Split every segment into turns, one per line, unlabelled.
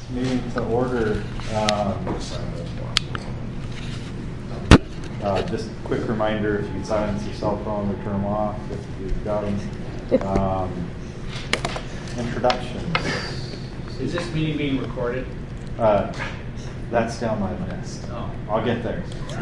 meeting to order. Just a quick reminder, if you can silence your cell phone or turn them off if you've got them. Introductions.
Is this meeting being recorded?
That's down my list.
Oh.
I'll get there.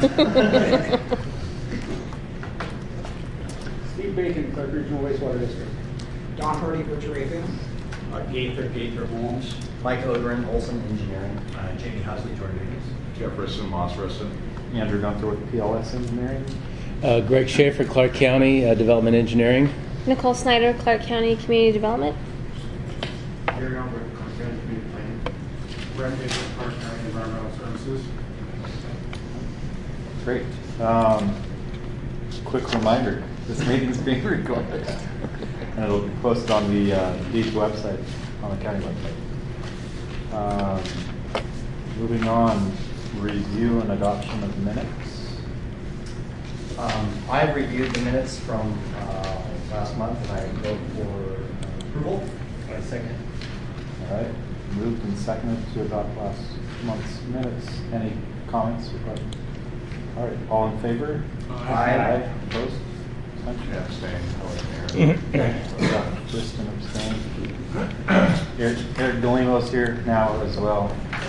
Steve Bacon, Clark Regional Wastewater District.
Don Hardy, Butcher Raping.
Gaither Homes.
Mike Ogren, Olson Engineering.
Jamie Husley, Jordan Higgins.
Jeff Risson, Moss Risson.
Andrew Gunther with PLS Engineering.
Greg Schaefer, Clark County Development Engineering.
Nicole Snyder, Clark County Community Development.
Gary Albrecht, Clark County Community Planning. Brent Baker, Clark County Environmental Services.
Great. Quick reminder, this meeting is being recorded. And it'll be posted on the Beach website, on the county website. Moving on, review and adoption of minutes.
I've reviewed the minutes from last month, and I vote for approval. I second.
All right, moved and seconded to adopt last month's minutes. Any comments or questions? All right, all in favor?
Aye.
Opposed?
Yeah,
Abstention?
abstain.
Kristen abstained. Eric Delimo's here now as well.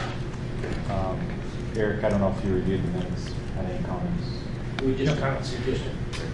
Eric, I don't know if you reviewed the minutes. Had any comments?
We just kind of suggested.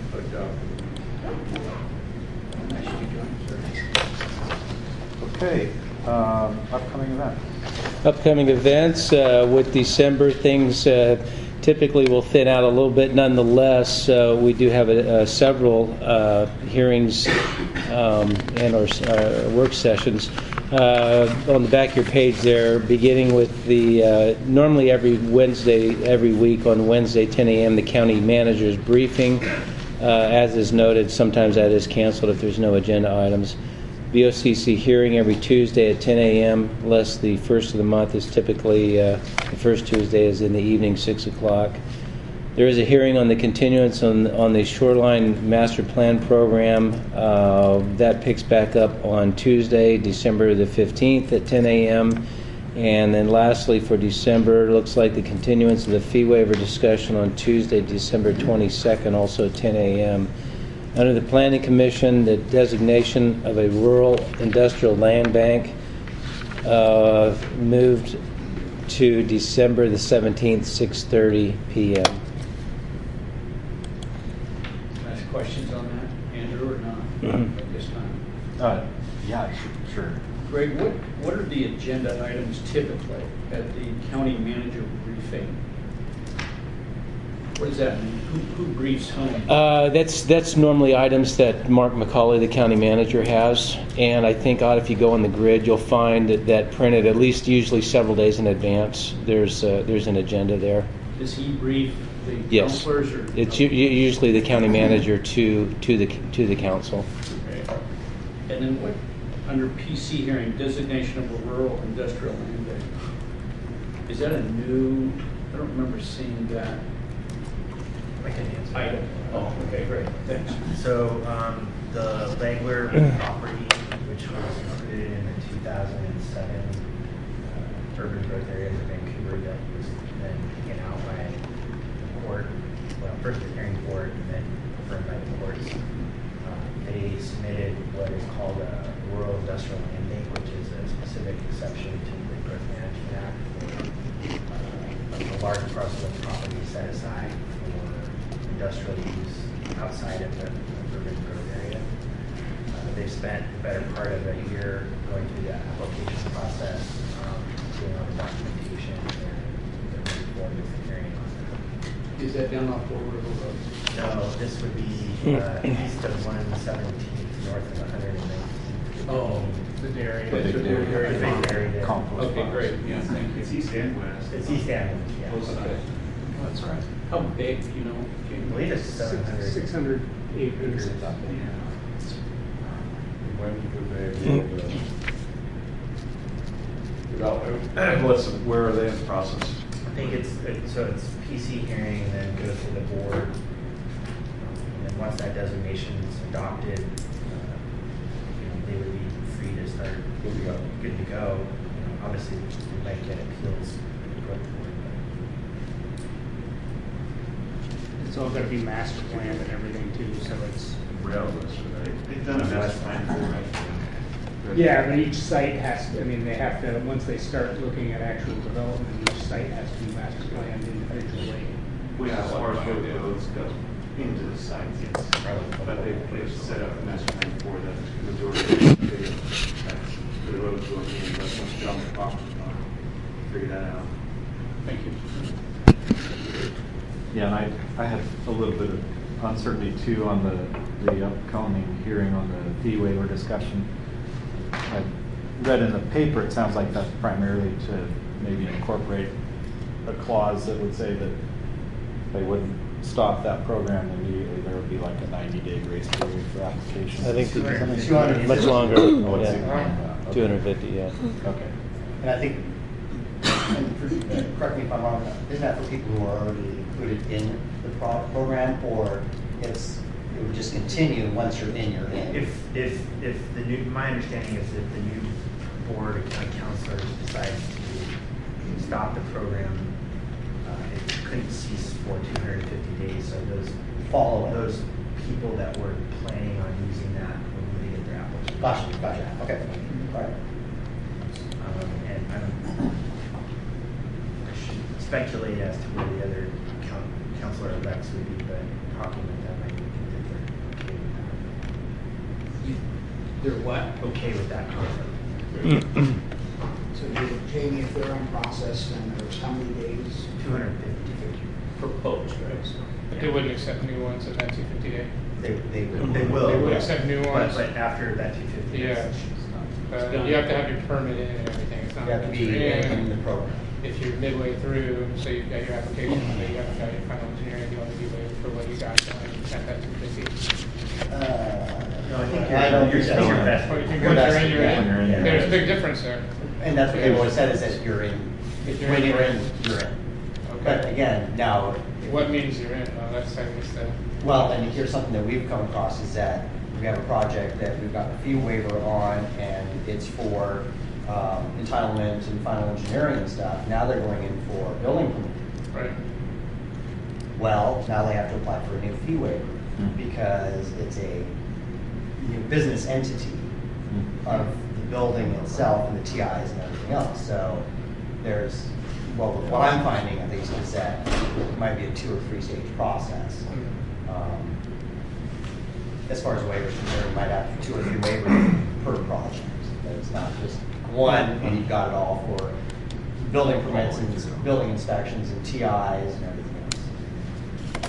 Okay, upcoming event.
Upcoming events with December, things typically will thin out a little bit. Nonetheless, we do have several hearings and our work sessions. On the back of your page there, beginning with the normally every Wednesday, every week on Wednesday, 10 a.m., the county manager's briefing. As is noted, sometimes that is canceled if there's no agenda items. BOCC hearing every Tuesday at 10 a.m., unless the first of the month is typically, the first Tuesday is in the evening, 6 o'clock. There is a hearing on the continuance on the Shoreline Master Plan Program. That picks back up on Tuesday, December the 15th at 10 a.m. And then lastly for December, looks like the continuance of the fee waiver discussion on Tuesday, December 22nd, also at 10 a.m. Under the Planning Commission, the designation of a rural industrial land bank moved to December the 17th, 6:30 p.m.
Ask questions on that, Andrew, or not? At this time.
Yeah, sure.
Greg, what are the agenda items typically at the county manager briefing? What does that mean? Who briefs whom?
That's normally items that Mark McCauley, the county manager, has. And I think if you go on the grid, you'll find that printed at least usually several days in advance. There's an agenda there.
Does he brief the
Yes.
councilors? Or,
it's usually the county manager to the council.
okay. And then what, under PC hearing, designation of a rural industrial land bank. Is that a new, I don't remember seeing that.
I can answer.
Item. Oh, okay, great. Thanks.
So the Langler property, which was included in the 2007 urban growth areas of Vancouver, that was then taken out by the court. Well, first the hearing board and then confirmed by the courts. They submitted what is called a rural industrial land bank, which is a specific exception to the Growth Management Act. A large parcel of property set aside industrial use outside of the urban growth area. They've spent the better part of a year going through the application process, doing all the documentation, and they're moving forward with the hearing on that.
Is that down off Fort River Road?
No, this would be east of 117th, north of 119th.
Oh, the dairy.
The big dairy.
Area.
Compost
Okay,
box.
great. Yeah, thank you.
It's east and west.
It's east and west, yeah.
Okay. Oh, that's right. How big, you know?
I believe it's 700.
600 acres.
When would they be able to develop? Where are they in the process?
I think it's PC hearing and then goes to the board. And then once that designation is adopted, they would be free to start
Good to go.
Good to go. Obviously, we might might get appeals.
It's all gonna be master planned and everything too, so it's,
They've done a master plan for it.
yeah, but each site has, I mean, they have to, once they start looking at actual development, each site has to be master planned individually.
We as far as road goes into the sites, yes. But they've set up a master plan for the majority of the roads going in, but once you get on the property, figure that out.
Thank you.
Yeah, and I had a little bit of uncertainty too on the upcoming hearing on the fee waiver discussion. I read in the paper, it sounds like that's primarily to maybe incorporate a clause that would say that they wouldn't stop that program immediately. There would be like a 90-day grace period for applications.
I think
Isn't it?
200.
much longer.
Oh, it's even
Yeah.
longer than that. Okay.
250, yeah.
Okay.
And I think, correct me if I'm wrong, isn't that for people who are already included in the program, or it would just continue once you're in, you're in?
If the new, my understanding is if the new board of county councilors decides to stop the program, it couldn't cease for 250 days. So those people that were planning on using that when they get their application.
Gotcha, okay, all right.
And I should speculate as to where the other councilor elects would be, but talking with them, I think that they're
They're what?
okay with that concept.
So Jamie, if they're on process, then there's how many days?
250.
Proposed, right?
But they wouldn't accept new ones at that 250 day.
They will.
They would accept new ones.
But after that 250.
Yeah. You have to have your permit in and everything. It's not
You have to
that
be
you're
in the program.
If you're midway through, so you've got your application, but you haven't got your final engineering, you want to be waiting for what you got at that 250.
No, I think
I don't
you're
think
still
so.
your best.
Or you can
Your
go
best,
during your
yeah.
When you're in,
in.
yeah.
There's a big difference there.
And that's what they've always said, is that you're in,
If you're
when
in,
you're in, you're in. But
Okay.
again, now,
What means you're in? Oh, that's, I guess, the,
well, and here's something that we've come across, is that we have a project that we've got a fee waiver on, and it's for entitlement and final engineering and stuff. Now they're going in for a building permit.
right.
Well, now they have to apply for a new fee waiver, because it's a new business entity of the building itself and the TIs and everything else. So there's, well, what I'm finding at least is that it might be a 2 or 3 stage process. As far as waivers concerned, you might have 2 or 3 waivers per project. That it's not just one and you've got it all for building permits and building inspections and TIs and everything else.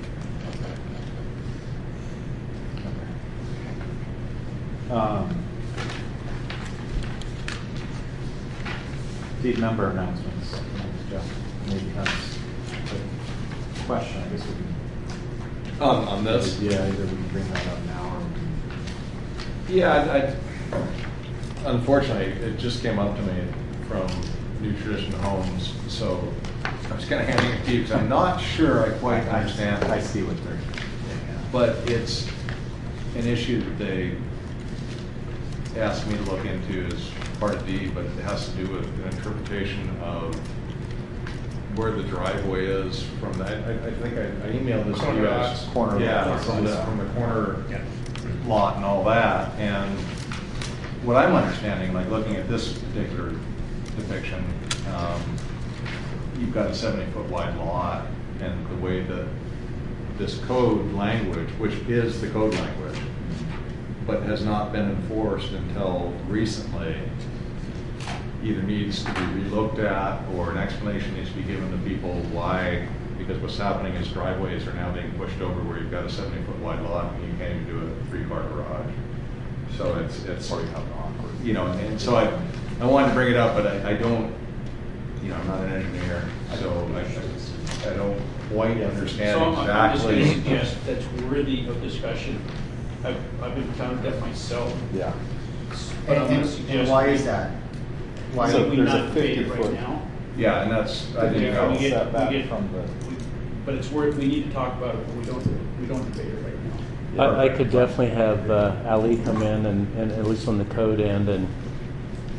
The member announcements. Jeff maybe has a question. I guess we can.
On this?
Yeah, either we can bring that up now or.
Yeah, unfortunately, it just came up to me from New Tradition Homes, so I'm just kind of handing it to you because I'm not sure I quite understand.
I see what they're.
But it's an issue that they asked me to look into as part of D, but it has to do with an interpretation of where the driveway is from that. I think I emailed this to you guys.
Corner lot.
Yeah, from the corner lot and all that. And what I'm understanding, like looking at this particular depiction, you've got a 70-foot wide lot, and the way that this code language, which is the code language, but has not been enforced until recently, either needs to be relooked at or an explanation needs to be given to people why, because what's happening is driveways are now being pushed over where you've got a 70-foot wide lot and you can't even do a 3-car garage. So it's awkward. You know, and so I wanted to bring it up, but I don't, you know, I'm not an engineer, so I don't quite understand
So I'm just going to
exactly.
suggest that's worthy of discussion. I've been found that myself.
Yeah.
But I'm going to
And
suggest.
why is that? Why?
So
Why we
there's a
not debate it
50-foot
right now?
Yeah, and that's, I didn't
Yeah,
know.
we get-
Setback from the.
But it's worth, we need to talk about it, but we don't debate it right now.
I could definitely have Ali come in and at least on the code end and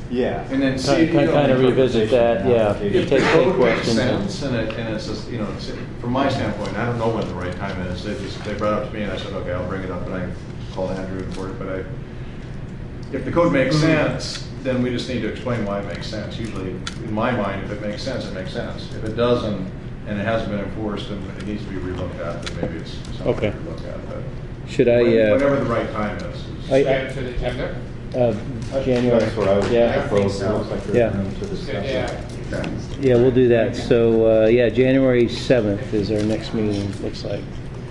Yeah.
And then see,
Kind of revisit that, yeah.
If
Take
the code makes
questions.
sense, and it's just, from my standpoint, I don't know when the right time is. They brought it up to me, and I said, okay, I'll bring it up, and I called Andrew for it. But if the code makes sense, then we just need to explain why it makes sense. Usually, in my mind, if it makes sense, it makes sense. If it doesn't, and it hasn't been enforced, and it needs to be relooked at, then maybe it's something
Okay.
to look at. But
Should I,
whenever the right time is.
Add to the agenda?
January?
That's what I would
Yeah.
propose. It looks like there's
Yeah.
room to discuss it.
Yeah.
Okay.
Yeah, we'll do that. So, yeah, January 7th is our next meeting, looks like.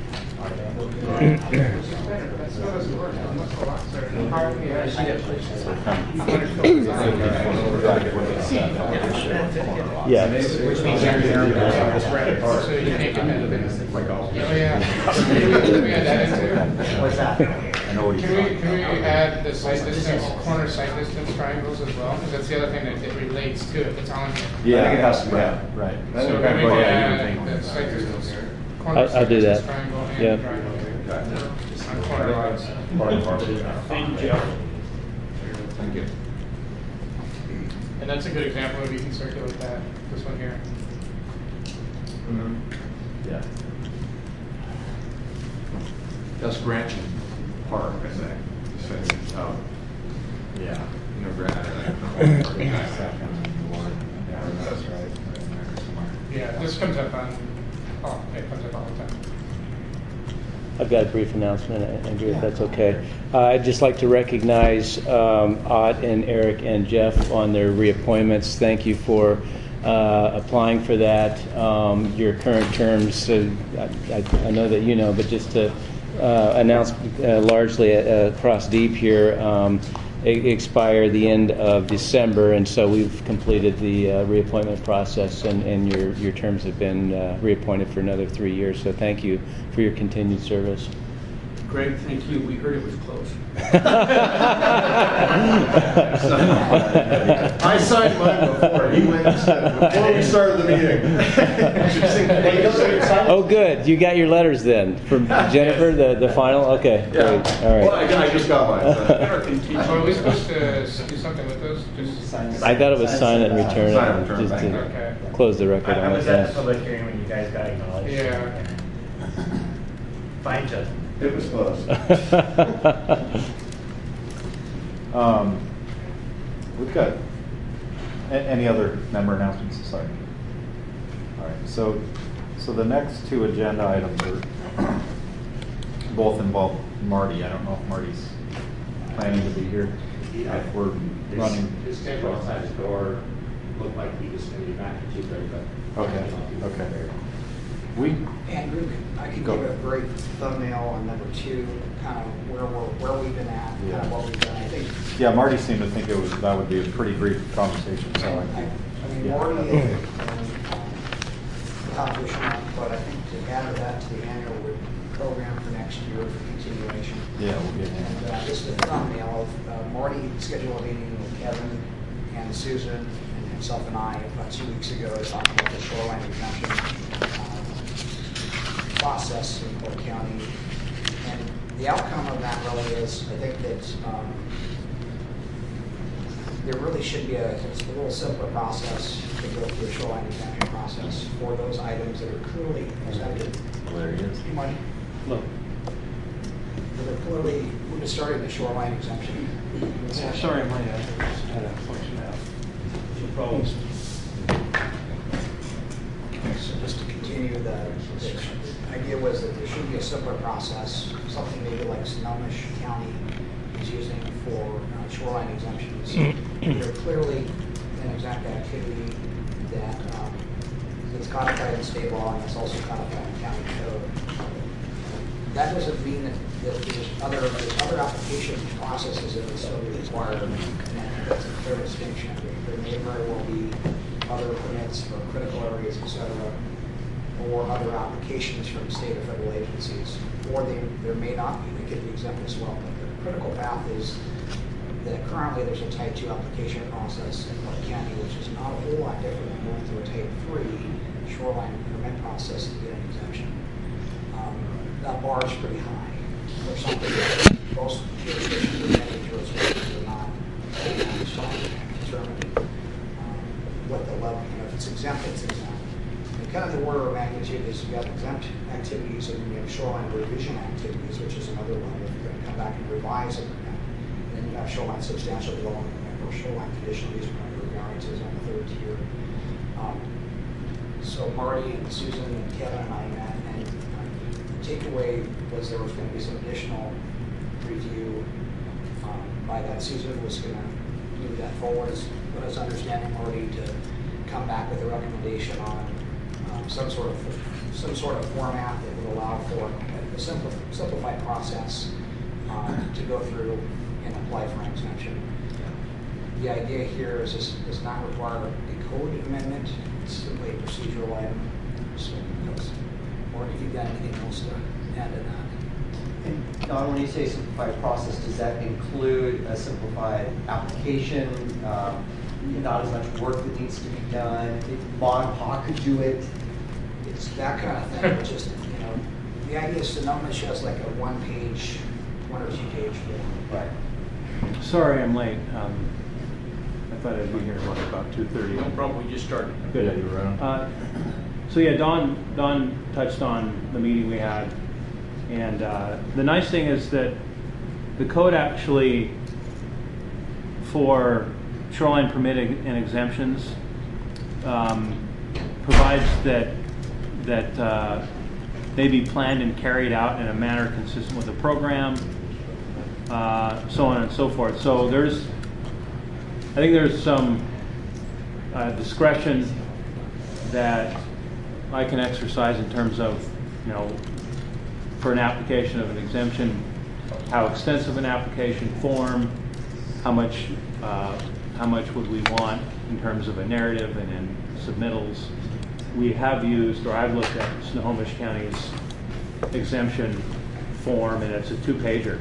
Yeah.
Which means so you can't get that. Oh, yeah. Can we add that into?
What's that?
I know what you're talking
Can we
about.
add the site distance, corner site distance triangles as well? Because that's the other thing that it relates to it, it's on here.
Yeah,
I think it has to be.
right, right.
That's
So
okay.
can we
Well, yeah,
add the site distance, corner
I'll
site
do that.
distance triangle
Yeah.
and triangle on corner lines?
Thank you, Jeff.
Thank you.
And that's a good example of you can circulate that, this one here.
Yeah.
That's Grantton Park, I think.
Yeah. That's right.
Yeah, this comes up on, it comes up all the time.
I've got a brief announcement, Andrew, if that's okay. I'd just like to recognize Ott and Eric and Jeff on their reappointments. Thank you for applying for that. Your current terms, I know that you know, but just to announce largely across deep here, expire the end of December, and so we've completed the reappointment process, and your terms have been reappointed for another 3 years. So thank you for your continued service.
Greg, thank you. We heard it was close.
I signed mine before. He went and said, before we started the meeting.
Oh, good. You got your letters then from Jennifer, the final? Okay, great. All
Well,
right.
I just got mine.
So are we supposed to do something with those? Just
I thought it was sign it and return
Sign and
it,
return,
just
thank
to
Okay.
close the record
I
on
was
it.
at the
Yeah.
public hearing when you guys got acknowledged.
Yeah.
Fine judgment.
It was close.
We've got, any other member announcements? Sorry. All right, so the next two agenda items are both involve Marty. I don't know if Marty's planning to be here. If we're running.
His schedule outside the door looked like he was going to be back at 2:30, but.
Okay. We,
Andrew, I can
Go.
give a brief thumbnail on number 2, kind of where we've been at, kind of what we've done. I think,
yeah, Marty seemed to think that would be a pretty brief conversation, so I
I
think.
mean,
yeah.
Marty is accomplishment, but I think to add that to the annual program for next year for continuation.
Yeah, we'll get
And
in.
just a thumbnail of Marty scheduled a meeting with Kevin and Susan and himself and I about 2 weeks ago to talk about the shoreline exemption process in Polk County. And the outcome of that really is, I think that there really should be it's a little simpler process to go through a shoreline exemption process for those items that are clearly exempted.
There he is.
You might
Look.
that are clearly, we're just starting the shoreline exemption.
Sorry, I had a function out. No problem.
So just to continue, the idea was that there should be a simpler process, something maybe like Snohomish County is using for shoreline exemptions. They're clearly an exempt activity that is codified in state law and it's also codified in county code. That doesn't mean that there's other application processes that would still be required, and that's a clear distinction. There may very well be other permits for critical areas, et cetera, or other applications from state or federal agencies, or there may not be. They could be exempt as well. But the critical path is that currently there's a Type 2 application process in Clark County, which is not a whole lot different than going through a Type 3 shoreline permit process to get an exemption. That bar is pretty high. For something that most jurisdictions or many jurisdictions are not. It's determine what the level, if it's exempt, it's exempt. And kind of the order of magnitude is you've got exempt activities and then you have shoreline revision activities, which is another level. You're going to come back and revise it. And then you have shoreline substantial development or shoreline conditional use permit or variances on the third tier. So Marty and Susan and Kevin and I met, and the takeaway was there was going to be some additional review by that. Susan was going to move that forward, but I was understanding Marty to come back with a recommendation on some sort of format that would allow for a simplified process to go through and apply for an exemption. The idea here is this does not require a code amendment. It's simply a procedural item. So, Marty, if you've got anything else to add to that.
And Don, when you say simplified process, does that include a simplified application? Not as much work that needs to be done? If Mon and Pa could do it?
It's that kind of thing. Which is, the idea is Sonoma has like a 1 or 2 page form.
Right.
Sorry I'm late. I thought I'd be here about 2:30.
No problem, we just started.
Good.
You around?
So yeah, Don touched on the meeting we had, and the nice thing is that the code actually, for shoreline permit and exemptions, provides that they be planned and carried out in a manner consistent with the program, so on and so forth. So I think there's some discretion that I can exercise in terms of, for an application of an exemption, how extensive an application form, how much would we want in terms of a narrative and in submittals. We have used, or I've looked at Snohomish County's exemption form, and it's a 2-pager,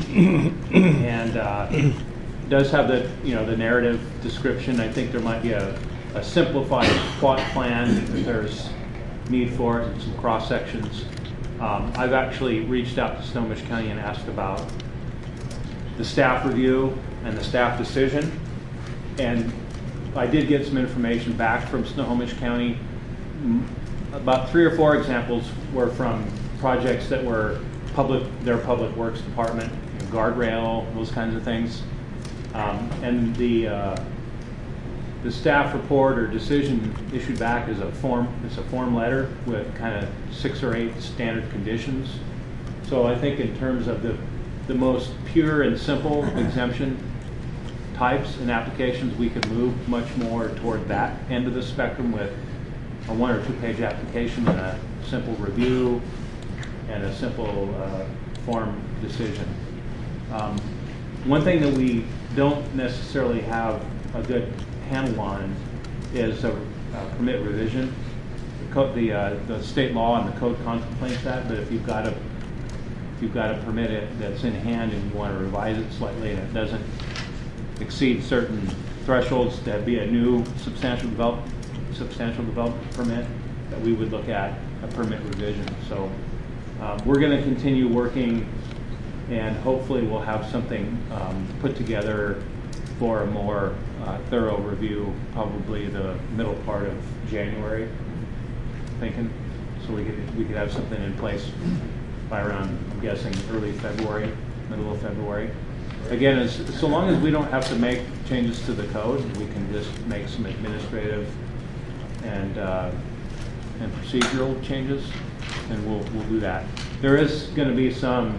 and does have the the narrative description. I think there might be a simplified plot plan if there's need for it, and some cross sections. I've actually reached out to Snohomish County and asked about the staff review and the staff decision, and I did get some information back from Snohomish County. About 3 or 4 examples were from projects that were their public works department, guardrail, those kinds of things. And the staff report or decision issued back is it's a form letter with kind of 6 or 8 standard conditions. So I think in terms of the most pure and simple exemption types and applications, we could move much more toward that end of the spectrum with a 1 or 2-page application and a simple review and a simple form decision. One thing that we don't necessarily have a good handle on is a permit revision. The state law and the code contemplates that, but if you've got a permit that's in hand and you want to revise it slightly and it doesn't exceed certain thresholds, that'd be a new substantial development permit that we would look at a permit revision. So we're going to continue working, and hopefully we'll have something put together for a more thorough review, probably the middle part of January, thinking. So we could have something in place by around, I'm guessing, early February, middle of February. Again, so long as we don't have to make changes to the code, we can just make some administrative and procedural changes, and we'll do that. There is going to be some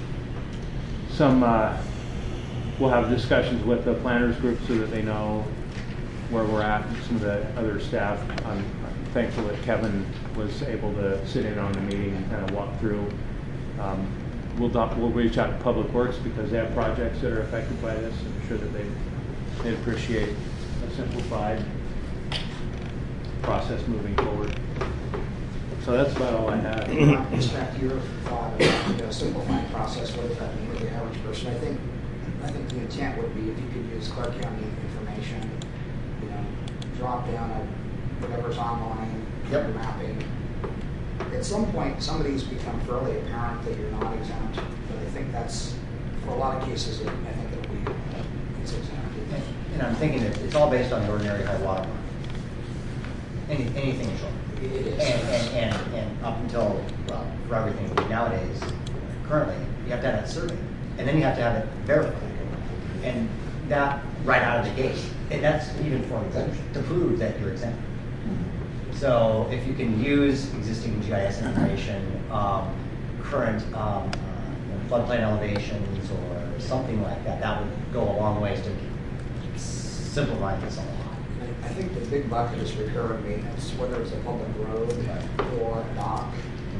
we'll have discussions with the planners group so that they know where we're at, and some of the other staff. I'm thankful that Kevin was able to sit in on the meeting and kind of walk through. We'll reach out to Public Works because they have projects that are affected by this, and I'm sure that they'd appreciate a simplified process moving forward. So that's about all I have.
Expect your thought about a simplifying process. What does that mean to the average person? I think the intent would be if you could use Clark County information, drop down of whatever's online, mapping. At some point, somebody's become fairly apparent that you're not exempt, but I think that's, for a lot of cases, I think it's exempt.
And I'm thinking that it's all based on the ordinary high water mark. Anything in shore.
It is.
And up until, well, for everything nowadays, currently, you have to have that survey. And then you have to have it verified. And that right out of the gate. And that's even for an exemption, to prove that you're exempt. So if you can use existing GIS information, current floodplain elevations or something like that, that would go a long ways to simplify this a lot.
I think the big bucket is recurring maintenance, whether it's a public road or a dock.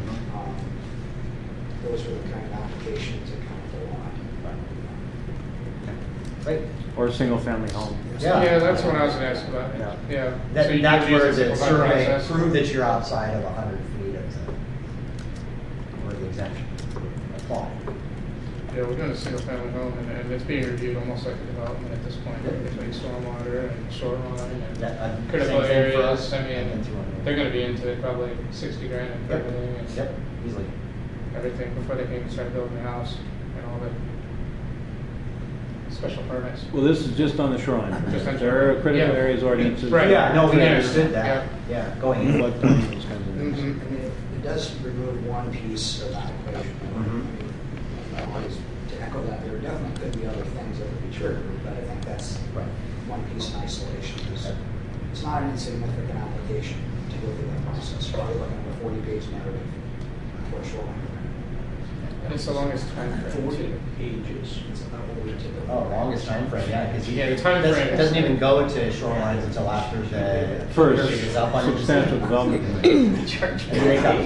Those are the kind of applications that come up a lot.
Right.
Or a single-family home.
Yeah, that's what I was gonna ask about.
Yeah.
Yeah.
That,
So you
that's
could use
where
a
the
simplified
survey
process.
prove that you're outside of 100 feet of where the exemption apply.
Yeah, we're doing a single family home and it's being reviewed almost like a development at this point, between stormwater and shoreline and critical
Same thing for
areas.
us.
I mean, they're gonna be into it probably 60 grand and
Yep.
everything and
Yep, easily.
everything before they can even start building the house and all the special permits.
Well, this is just on the shoreline.
Just on
There are critical
yeah.
areas, ordinances.
Right.
Yeah, no, we
Yeah.
understood that. Yeah, going in.
Flood plain, those kinds of things.
Mhm.
I mean, it does remove one piece of that equation. I always, to echo that, there definitely could be other things that would be triggered, but I think that's
Right.
one piece in isolation. It's not an insignificant application to go through that process. You're probably looking at a 40-page narrative for a shoreline permit.
And it's the longest time frame too.
pages. It's about what we typically.
Oh, longest time frame, yeah, because
Yeah, the time frame
it
is-
doesn't even go to shorelines until after the
First,
period is up on your
substantial
decision.
development.
And they got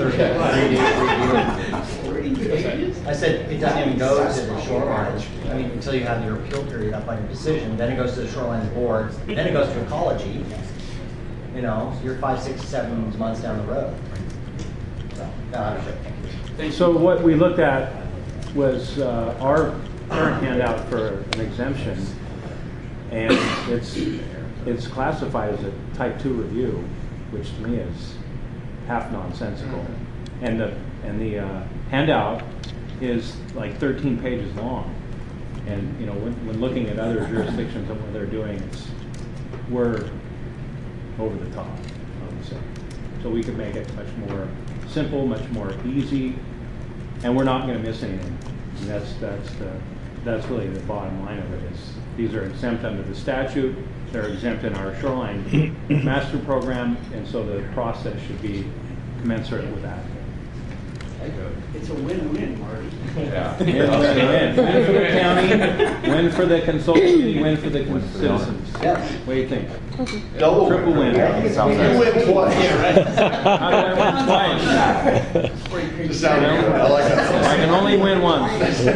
30 days. I said, it doesn't even go to the shorelines, I mean, until you have your appeal period up on your decision, then it goes to the shoreline board, then it goes to ecology. You know, so you're 5, 6, 7 months down the road. So, no, I'm sure.
So what we looked at was our current handout for an exemption, and it's classified as a type 2 review, which to me is half nonsensical. And the handout is like 13 pages long. And you know, when looking at other jurisdictions and what they're doing, we're over the top, I would say. So we could make it much more simple, much more easy, and we're not going to miss anything. And that's really the bottom line of it. Is these are exempt under the statute, they're exempt in our shoreline master program, and so the process should be commensurate with that.
It's a win-win, Marty.
Yeah.
Win. Win for the county, win for the consultant, and win for the citizens.
Yeah.
What do you think?
Double
Triple win.
Sounds nice. You win twice.
How do I win twice?
Just sound good. I like that.
I can only win once.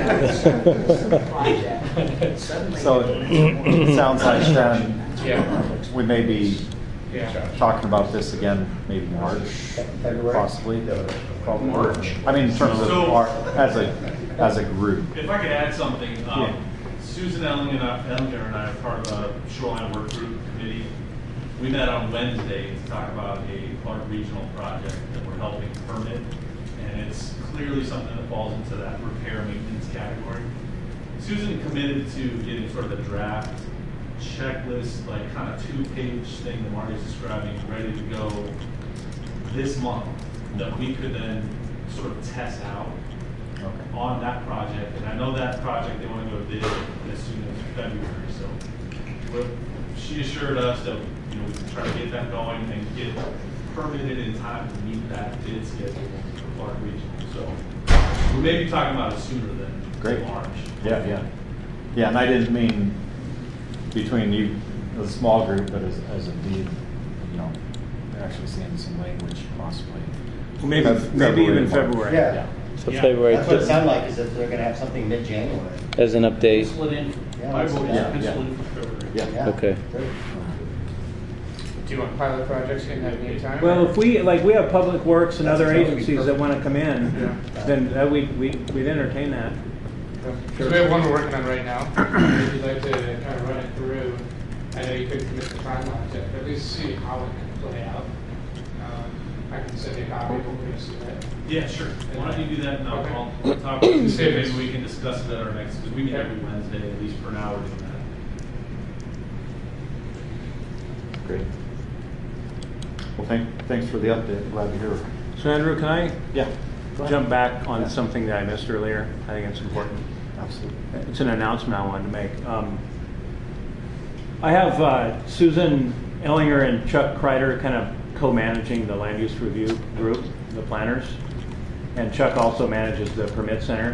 So it sounds like then
Yeah.
we may be
Yeah.
talking about this again, maybe March,
February?
possibly. Probably March. I mean, in terms of
So-
our, as a group.
If I could add something,
Yeah.
Susan Ellinger and I are part of the Shoreline Work Group Committee. We met on Wednesday to talk about a Clark Regional project that we're helping permit, and it's clearly something that falls into that repair maintenance category. Susan committed to getting sort of the draft checklist, like kind of 2-page thing that Marty's describing, ready to go this month, that we could then sort of test out on that project. And I know that project, they want to go bid as soon as February. So she assured us that we can try to get that going and get permitted in time to meet that bid schedule for Clark Regional. So we may be talking about it sooner than
Great.
March.
Yeah. And I didn't mean between you, the small group, but as a deed, actually seeing some language possibly.
Maybe even February.
Yeah.
So February
That's what it sounded like, is that they're gonna have something mid-January.
as an update.
Pencil it in.
Yeah,
I
that's-
vote
yeah,
pencil
yeah.
in for February.
Yeah.
Okay.
Great.
Do you want pilot projects in that meantime?
Well, if we have Public Works and other agencies that want to come in, then we'd entertain that.
So we have one we're working on right now. If you'd like to kind of run it through, I know you couldn't commit the timeline yet, but at least see how it can play out. I can send you a copy of what we're going to see that.
Yeah, sure. Why don't you do that, and
Okay.
I'll talk with
See
you.
if it's-
Maybe we can discuss it at our next, because we meet every Wednesday, at least for now, we're doing that.
Great. Well, thanks for the update. Glad to hear.
So Andrew, can I
Yeah. Go ahead.
jump back on
Yeah.
something that I missed earlier? I think it's important.
Absolutely.
It's an announcement I wanted to make. I have Susan Ellinger and Chuck Kreider kind of co-managing the land use review group, the planners, and Chuck also manages the permit center.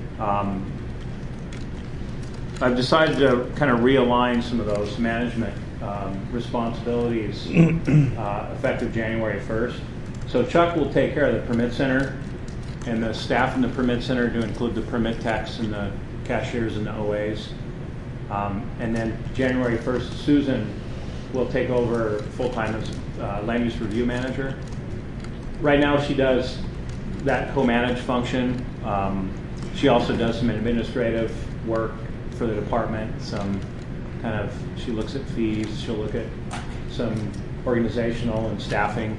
I've decided to kind of realign some of those management responsibilities effective January 1st. So Chuck will take care of the permit center, and the staff in the permit center to include the permit techs and the cashiers and the OAs. And then January 1st, Susan will take over full-time as land use review manager. Right now she does that co-manage function. She also does some administrative work for the department, she looks at fees, she'll look at some organizational and staffing.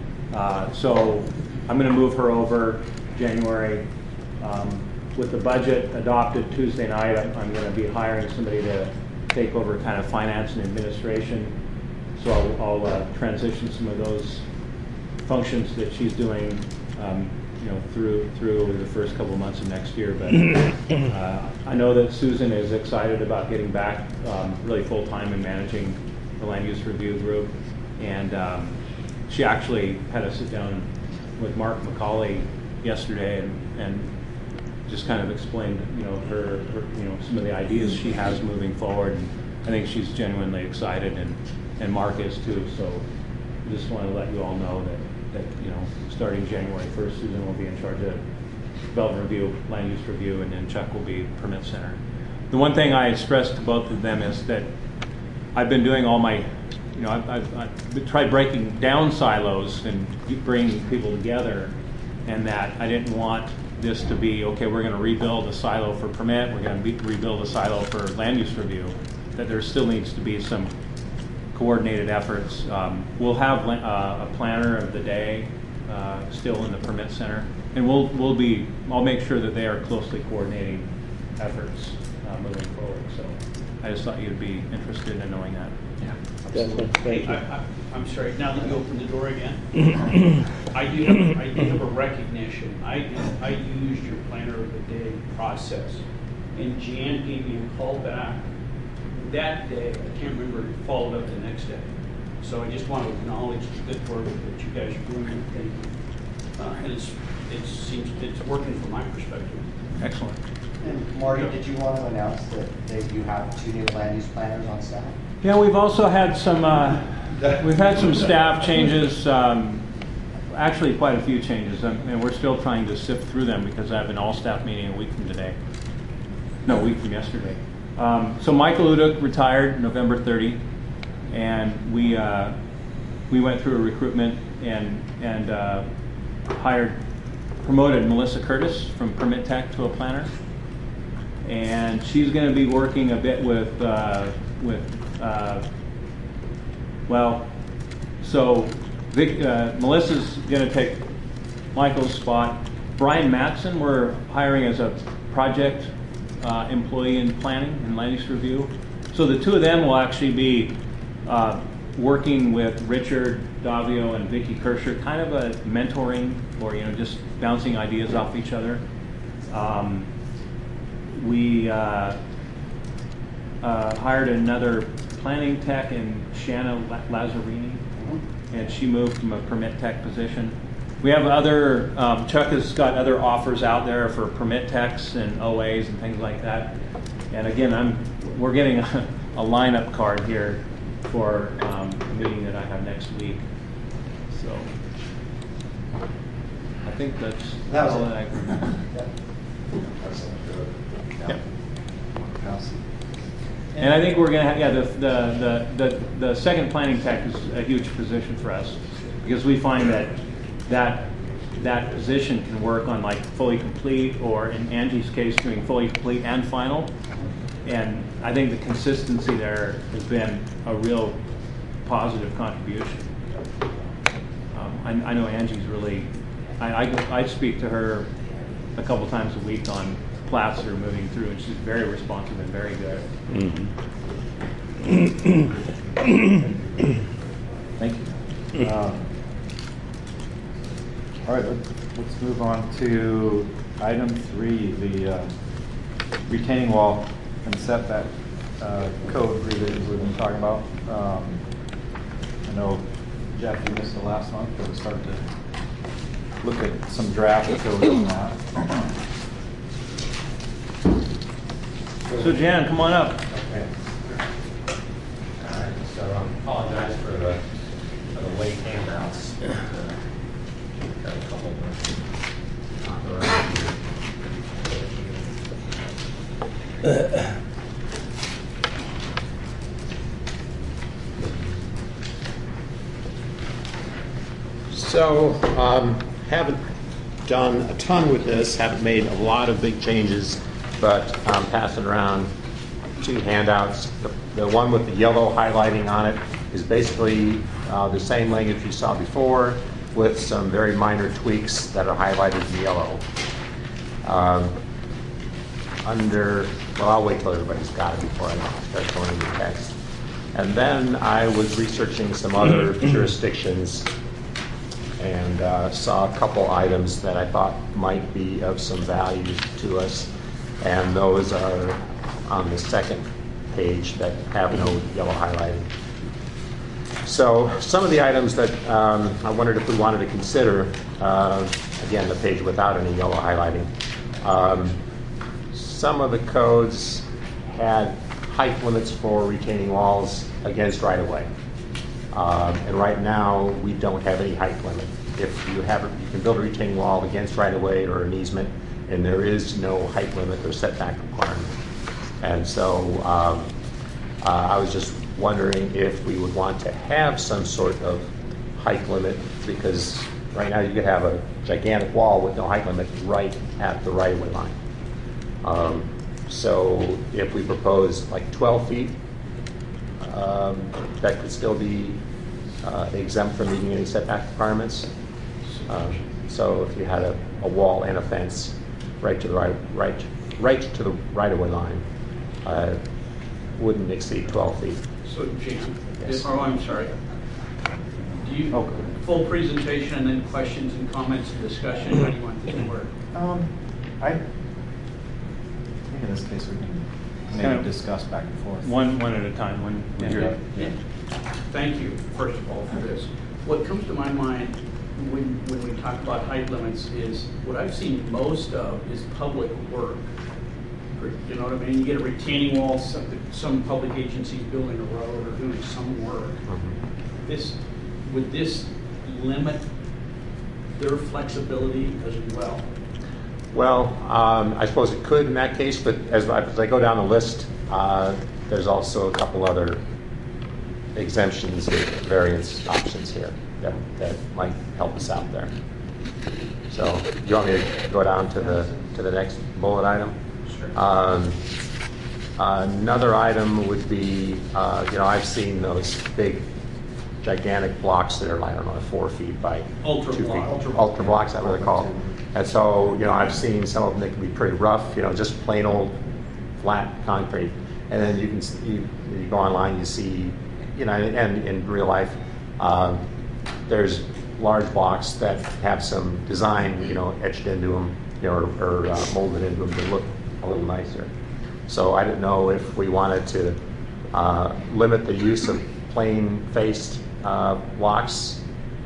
So I'm going to move her over January. With the budget adopted Tuesday night, I'm going to be hiring somebody to take over kind of finance and administration. So I'll transition some of those functions that she's doing, through the first couple of months of next year. But I know that Susan is excited about getting back really full time in managing the land use review group, and she actually had a sit down with Mark McCauley yesterday and just kind of explained, her some of the ideas she has moving forward. And I think she's genuinely excited, and Mark is too. So I just want to let you all know that starting January 1st, Susan will be in charge of development review, land use review, and then Chuck will be permit center. The one thing I stressed to both of them is that I've been doing all my, I've tried breaking down silos and bringing people together, and that I didn't want this to be, okay, we're going to rebuild a silo for permit, we're going to rebuild a silo for land use review, that there still needs to be some coordinated efforts. We'll have a planner of the day still in the permit center, and I'll make sure that they are closely coordinating efforts moving forward. So I just thought you'd be interested in knowing that.
Yeah.
Definitely. Thank you.
I'm sorry, now that you opened the door again, I do have a recognition. I used your planner of the day process, and Jan gave me a call back that day. I can't remember, it followed up the next day. So I just want to acknowledge the good work that you guys are doing. And it's working from my perspective.
Excellent.
And Marty, did you want to announce that you have 2 new land use planners on staff?
Yeah, we've also had some staff changes, actually quite a few changes, and we're still trying to sift through them because I have an all-staff meeting a week from yesterday. So Michael Uduk retired November 30, and we went through a recruitment and promoted Melissa Curtis from permit tech to a planner, and she's going to be working a bit with Melissa's going to take Michael's spot. Brian Matson we're hiring as a project employee in planning and land use review. So the two of them will actually be working with Richard Davio and Vicky Kirscher, kind of a mentoring or just bouncing ideas off each other. We hired another planning tech in Shanna Lazzarini, and she moved from a permit tech position. We have other, Chuck has got other offers out there for permit techs and OAs and things like that. And again, we're getting a lineup card here for a meeting that I have next week. So I think that's all that I can. Yeah. And I think we're going to have, the second planning tech is a huge position for us, because we find that position can work on like fully complete, or in Angie's case doing fully complete and final. And I think the consistency there has been a real positive contribution. I know Angie's really, I speak to her a couple times a week on plats that are moving through, and she's very responsive and very good.
Mm-hmm.
Thank you. All right, let's move on to item 3, the retaining wall and setback code revisions we've been talking about. I know, Jeff, you missed the last month, but we started to look at some draft code on that.
So Jan, come on up.
Okay. All right, so I apologize for the late handouts. Got a couple of So, haven't done a ton with this, haven't made a lot of big changes, but I'm passing around 2 handouts. The one with the yellow highlighting on it is basically the same language you saw before, with some very minor tweaks that are highlighted in yellow. Well, I'll wait till everybody's got it before I start going into text. And then I was researching some other jurisdictions and saw a couple items that I thought might be of some value to us. And those are on the second page that have no yellow highlighting. So some of the items that I wondered if we wanted to consider, again, the page without any yellow highlighting. Some of the codes had height limits for retaining walls against right-of-way. And right now, we don't have any height limit. If you have, you can build a retaining wall against right-of-way or an easement, and there is no height limit or setback requirement. And so I was just wondering if we would want to have some sort of height limit, because right now you could have a gigantic wall with no height limit right at the right-of-way line. So if we propose like 12 feet, that could still be exempt from meeting any setback requirements. So if you had a wall and a fence right to the right to the right-of-way line, wouldn't exceed 12 feet.
So, Jan,
Yes.
oh, I'm sorry. Do you, full presentation and then questions and comments and discussion? How do you want this to work?
I think in this case we can maybe discuss back and forth.
One at a time.
Yeah.
Thank you, first of all, for this. What comes to my mind when we talk about height limits is what I've seen most of is public work. You know what I mean? You get a retaining wall, some public agencies building a road or doing some work. Would this limit their flexibility as well?
Well, I suppose it could in that case, but as I go down the list, there's also a couple other exemptions and variance options here that might help us out there. So, do you want me to go down to the next bullet item? Sure. Another item would be, I've seen those big, gigantic blocks that are, I don't know, 4 feet by 2 feet. Ultra blocks, that's what they're called. And so, I've seen some of them that can be pretty rough, just plain old flat concrete. And then you go online, you see, and in real life, there's large blocks that have some design, etched into them, or molded into them to look a little nicer. So I didn't know if we wanted to limit the use of plain-faced blocks,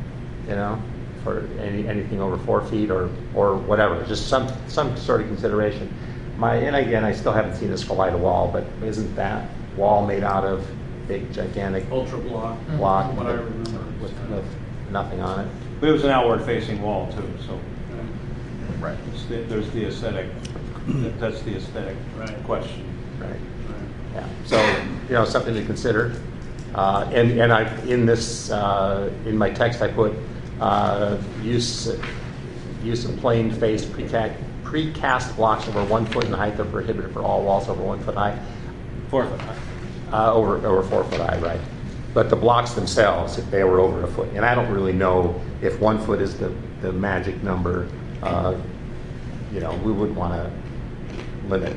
for anything over 4 feet or whatever, just some sort of consideration. And again, I still haven't seen this collide a wall, but isn't that wall made out of big, gigantic
ultra block?
What I remember with nothing on it.
But it was an outward-facing wall too, so
right.
There's the aesthetic. That's the aesthetic question.
Right. Yeah. So something to consider. And I in this in my text I put use of plain-faced precast blocks over 1 foot in height are prohibited for all walls over 1 foot high.
4 foot high.
Over 4 foot high, right? But the blocks themselves, if they were over a foot, and I don't really know if 1 foot is the magic number. We wouldn't want to limit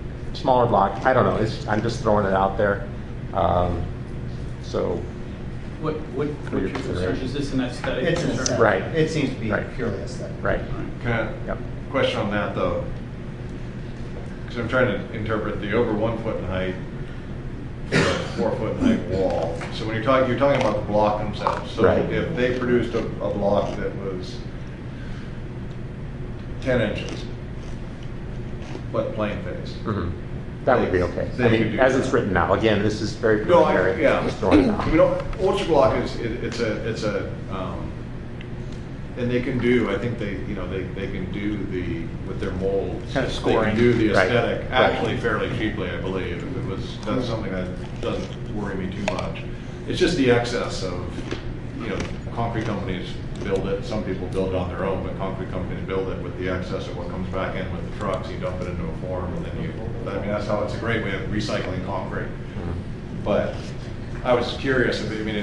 smaller block. I don't know. I'm just throwing it out there. So
What's your concern? Is this an aesthetic
It's an
concern?
aesthetic.
Right.
It seems to be
Right.
purely aesthetic.
Right.
Can I,
Yep.
question on that though? Because I'm trying to interpret the over 1 foot in height, 4 foot in height wall. So when you're talking about the block themselves. So
Right.
if they produced a block that was 10 inches, but plain faced.
Mhm. That would be okay.
They
I mean,
could do
as
that.
it's written now, again, this is very
No,
preliminary.
yeah.
Just throwing it out.
I mean, ultra block is, and they can do, I think they can do with their molds.
Kind of
They
scoring.
can do the
Right.
aesthetic
Right.
actually fairly cheaply, I believe. That's something that doesn't worry me too much. It's just the excess of, concrete companies build it, some people build it on their own, but concrete companies build it with the excess of what comes back in with the trucks. You dump it into a form and then that's how it's a great way of recycling concrete. But I was curious,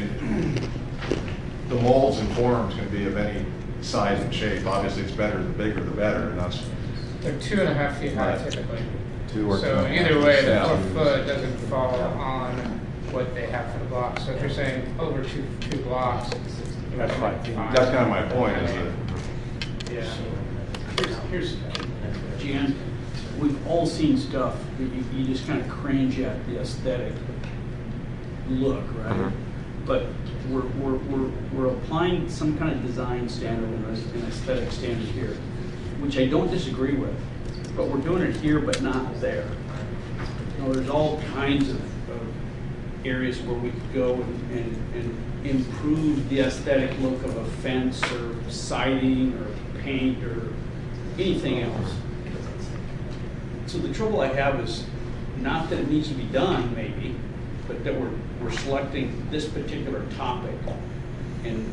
the molds and forms can be of any size and shape. Obviously, it's better, the bigger the better, and that's,
They're 2.5 feet high
Right.
typically.
2 or
So
2.5.
either way, the
Yeah.
4 foot doesn't fall on what they have for the blocks. So if you're saying over two blocks,
That's fine.
that's kind of my point, is that
Yeah.
Here's, Jan, we've all seen stuff that you just kind of cringe at the aesthetic look, right?
Mhm.
But we're applying some kind of design standard and an aesthetic standard here, which I don't disagree with, but we're doing it here but not there. There's all kinds of areas where we could go and improve the aesthetic look of a fence or siding or paint or anything else. So the trouble I have is not that it needs to be done, maybe, but that we're selecting this particular topic and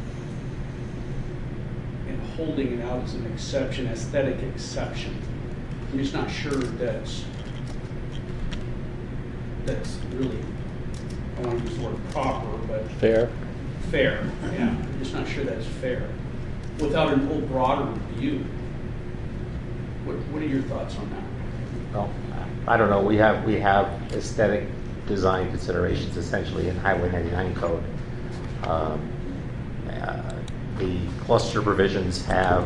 holding it out as an exception, aesthetic exception. I'm just not sure that's really, I want to use the word proper, but
Fair.
fair. Yeah, I'm just not sure that's fair. Without a whole broader view. What are your thoughts on that?
Well, I don't know, we have aesthetic design considerations essentially in Highway 99 code. The cluster provisions have,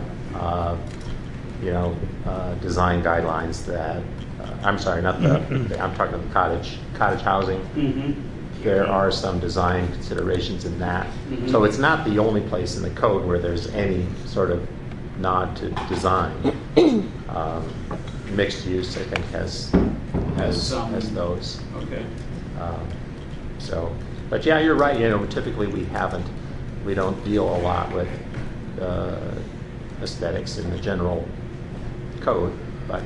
design guidelines that, I'm sorry, not I'm talking about cottage housing.
Mm-hmm.
There are some design considerations in that.
Mhm.
So it's not the only place in the code where there's any sort of nod to design. Mixed use, I think, has those.
Okay.
But yeah, you're right. Typically we don't deal a lot with aesthetics in the general code, but.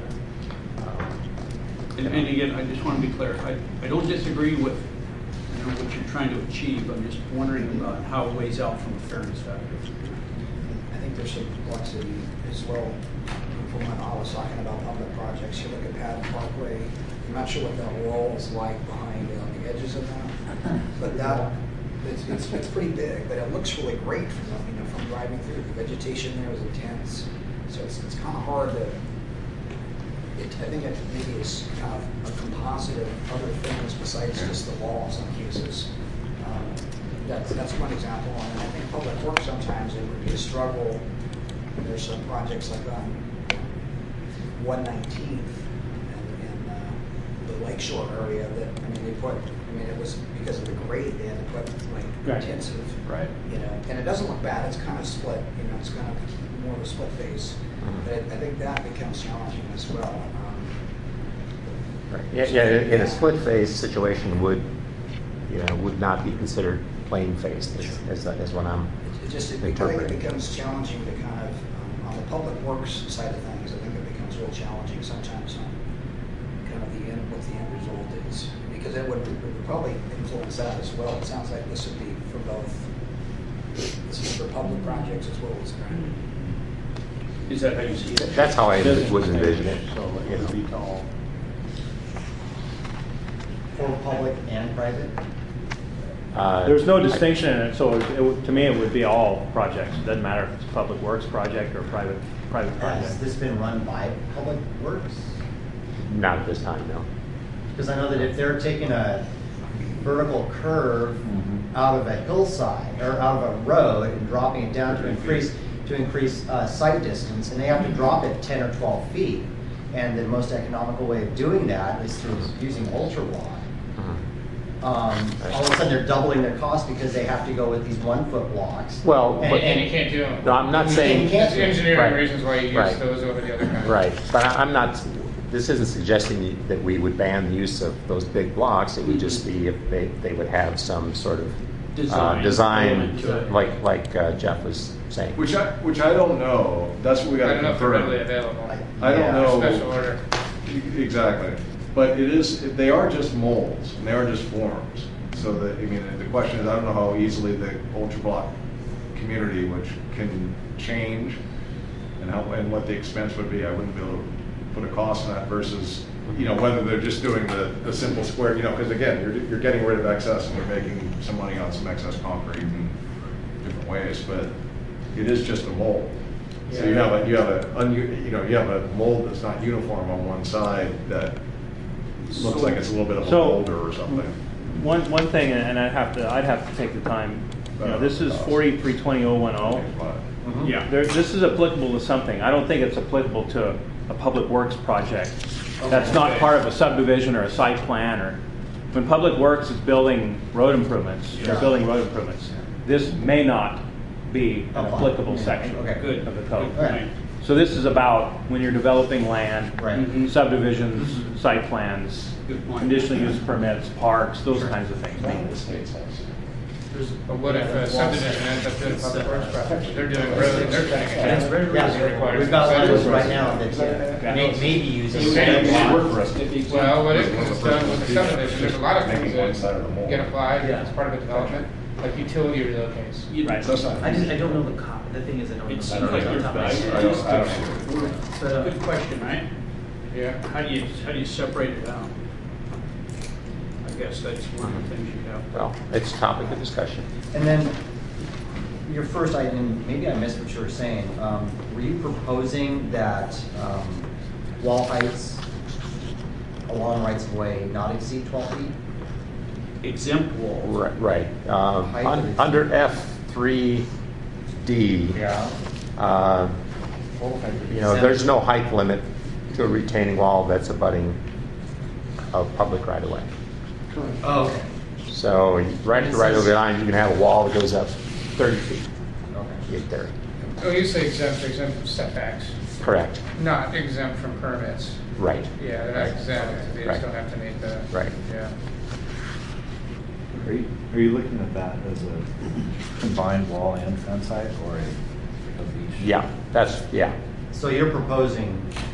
And again, I just want to be clear. I don't disagree with what you're trying to achieve. I'm just wondering about how it weighs out from a fairness factor.
I think there's some complexity as well. From when I was talking about public projects, you look at Patton Parkway. I'm not sure what that wall is like behind the edges of that, but it's pretty big. But it looks really great from driving through. The vegetation there is intense, so it's kind of hard to. I think it maybe is kind of a composite of other things besides just the wall in some cases. That's one example. And I think public works sometimes it would be a struggle. There's some projects like on 119th and the Lakeshore area that it was because of the grade they had to put
Right.
intensive.
Right.
And it doesn't look bad. It's kind of split. It's kind of more of a split face. But I think that becomes challenging as well.
Right. Yeah, in a split phase situation would not be considered plain faced is what I'm
I think
interpreting.
it becomes challenging to kind of, on the public works side of things, I think it becomes real challenging sometimes on kind of what the end result is. Because it would probably influence that as well. It sounds like this would be for both. This is for public projects as well as private.
Is that how you see it?
That's how I would envision it.
So it would be tall.
For public and private?
There's no distinction in it, so to me, it would be all projects. It doesn't matter if it's a public works project or a private
Has
project.
this been run by Public Works?
Not at this time, no.
Because I know that if they're taking a vertical curve out of a hillside or out of a road and dropping it down to increase sight distance, and they have to drop it 10 or 12 feet. And the most economical way of doing that is through using ultra wide. All of a sudden they're doubling their cost because they have to go with these 1 foot blocks.
Well,
And you can't do them.
no, I'm not saying.
There's engineering
Right.
reasons why you use
Right.
those over the other kinds.
Right, but I'm not, this isn't suggesting that we would ban the use of those big blocks. It would just be if they would have some sort of design,
element to it.
like Jeff was saying.
Which I don't know. That's what we got
I
to
don't know if they're readily
confirm.
available.
I don't know.
Special order.
Exactly. But they are just molds, and they are just forms. So that, I mean, the question is, I don't know how easily the ultra block community, which can change, and what the expense would be. I wouldn't be able to put a cost on that versus, whether they're just doing the simple square, because again, you're getting rid of excess and you're making some money on some excess concrete in different ways, but it is just a mold. So you have a mold that's not uniform on one side that looks like it's a little bit of a boulder or something.
One thing, and I'd have to take the time. This is 4320.010.
Yeah.
This is applicable to something. I don't think it's applicable to a public works project. That's not part of a subdivision or a site plan. Or when public works is building road improvements, this may not be an applicable section of the code.
Right.
So this is about when you're developing land,
Right.
subdivisions, site plans,
Good point.
conditional use permits, parks, those kinds of things.
But what if a subdivision ends up doing a public works project? They're doing roads, they're cutting it down.
Yeah,
Requires
we've got
consent.
language right now that may be using.
Well, what if it's done with a subdivision, there's a lot of things that get applied as part of a development, like utility relocates.
Right.
I don't know the thing is I don't know.
It seems like you're good question, right?
Yeah.
How do you separate it out? I guess that's one of the things you have.
Well, it's a topic of discussion.
And then your first item, maybe I missed what you were saying. Were you proposing that wall heights along rights of way not exceed 12 feet?
Exempt walls.
Right. Under F3D,
Yeah.
there's no height limit to a retaining wall that's abutting a public right of way.
Oh, okay.
So right at the right of way line, you can have a wall that goes up 30 feet.
Okay.
You get 30.
Oh, you say exempt from setbacks,
Correct.
not exempt from permits.
Right.
Yeah, they're not exempt, they just
Right.
don't have to meet the.
Right.
Yeah.
Are you looking at that as a combined wall and fence height, or of each?
Yeah. Yeah.
So you're proposing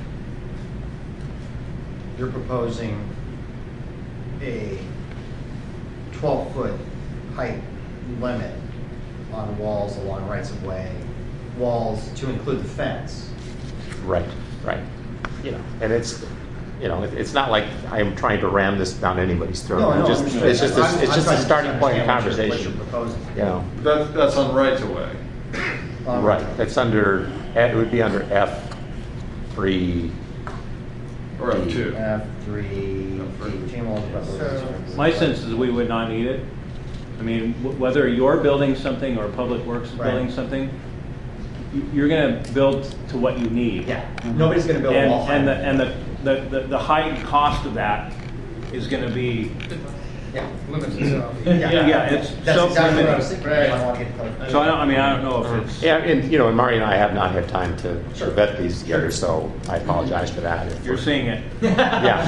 a 12-foot height limit on walls along rights of way, walls to include the fence.
Right. And it's not like I am trying to ram this down anybody's throat.
No,
It's just
I'm
a
trying to
starting point of
understand what
conversation.
you're proposing.
That's on rights of way.
Right. It's under. It would be under F3.
Or F2.
F3,
My sense is we would not need it. I mean, whether you're building something or Public Works is building
Right.
something, you're going to build to what you need.
Yeah, nobody's going to build a wall height.
And the height and cost of that is going to be,
Yeah.
Limits itself.
yeah, it's
That's
so
exactly what I was
limited.
thinking. I want to get clarification.
So I don't know if it's.
Yeah, and Mari and I have not had time to vet these together, so I apologize for that. if
You're
we're-
seeing it.
Yeah.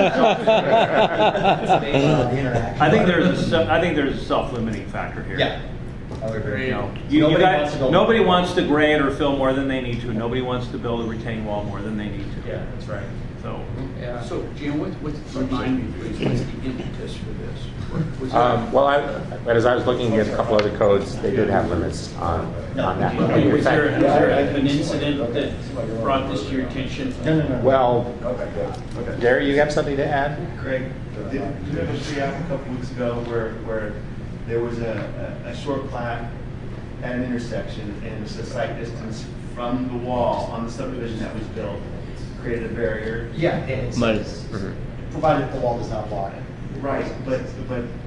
The interaction.
I think there's a self-limiting factor here.
Yeah. I would agree.
You know,
Nobody wants to build-
nobody wants to grade or fill more than they need to. Nobody wants to build a retaining wall more than they need to.
Yeah, that's right.
So,
Yeah.
So, Jim, remind me, please, what's the impetus for this? Was there-
Well, as I was looking at a couple other codes, they did have limits on that. In
Was there
fact,
an incident that brought this to your attention?
No.
well, Gary, you have something to add?
Craig, did you ever see a couple weeks ago where there was a short plaque at an intersection and it's a site distance from the wall on the subdivision that was built, created a barrier?
Yeah, it's
Might-
provided the wall does not block it.
Right, but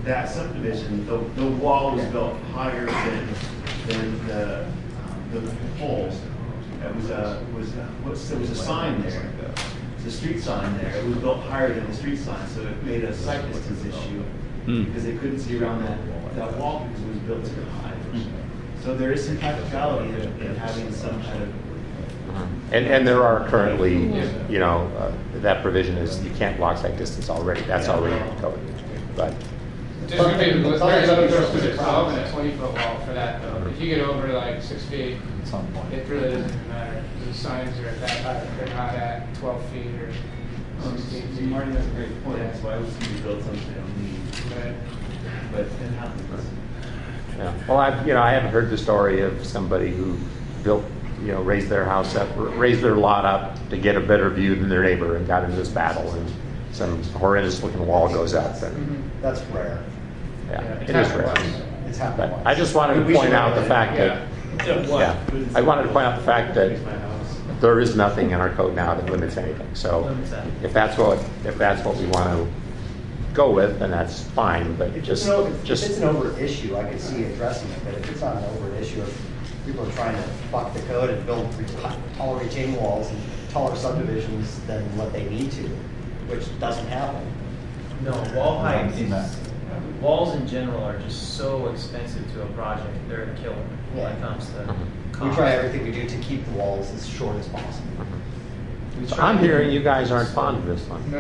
that subdivision, the wall was built higher than the poles. There was a sign there, the street sign there. It was built higher than the street sign, so it made a sight distance issue because they couldn't see around that wall because it was built too high. So there is some practicality in having some kind of.
And there are currently, that provision is you can't block sight distance already. That's already in the code. But
Just there's other doors to 12 and a 20-foot wall for that though. If you get over like 6 feet,
At some point.
it really doesn't matter. The signs are at that height. They're not at 12 feet or 16 feet.
Marty, that's a great point. That's why I was thinking build something they don't need.
Right.
But it happens.
yeah. Well, I haven't heard the story of somebody who built, raised their house up, raised their lot up to get a better view than their neighbor and got into this battle and some horrendous looking wall goes up. And,
That's rare.
yeah, it is rare.
It's happened
But
once.
I just wanted to point out the fact that, I wanted to point out the fact that there is nothing in our code now that limits anything. So if that's what we want to go with, then that's fine. But
If
just
it's an overt issue, I could see addressing it, but if it's not an overt issue, if people are trying to buck the code and build taller retaining walls and taller subdivisions than what they need to, which doesn't happen.
No, wall height
I've seen that.
is, walls in general are just so expensive to a project. They're a killer when it comes to
We
cost.
try everything we do to keep the walls as short as possible.
We
So
try
I'm
to-
hearing you guys aren't fond of this one.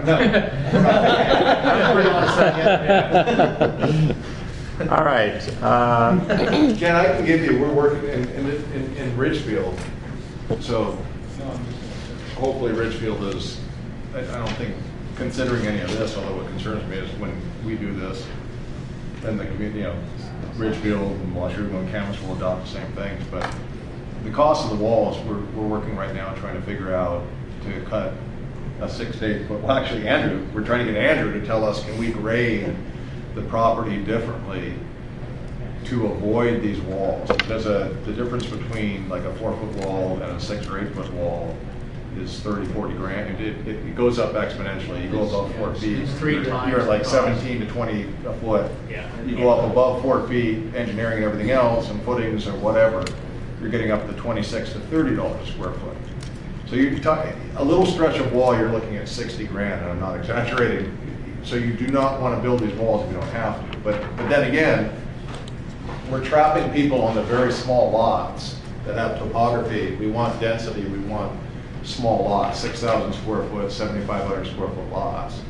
All right.
Ken, I can give you, we're working in Ridgefield, so hopefully Ridgefield is, I don't think, considering any of this, although what concerns me is when we do this, then the community, Ridgefield and Washougal and Camas will adopt the same things, but the cost of the walls, we're working right now trying to figure out to cut a 6 to 8 foot, well, actually Andrew, we're trying to get Andrew to tell us, can we grade the property differently to avoid these walls? Because the difference between like a 4-foot wall and a 6 or 8 foot wall is 30, 40 grand. It goes up exponentially. You go above 4 feet,
It's 3 times
you're at like
the cost.
17 to 20 a foot.
Yeah.
You go up above 4 feet, engineering and everything else, and footings or whatever, you're getting up to $26 to $30 a square foot. So you're talking, a little stretch of wall, you're looking at 60 grand, and I'm not exaggerating. So you do not want to build these walls if you don't have to. But then again, we're trapping people on the very small lots that have topography. We want density, we want small lots, 6,000 square foot, 7,500 square foot lots.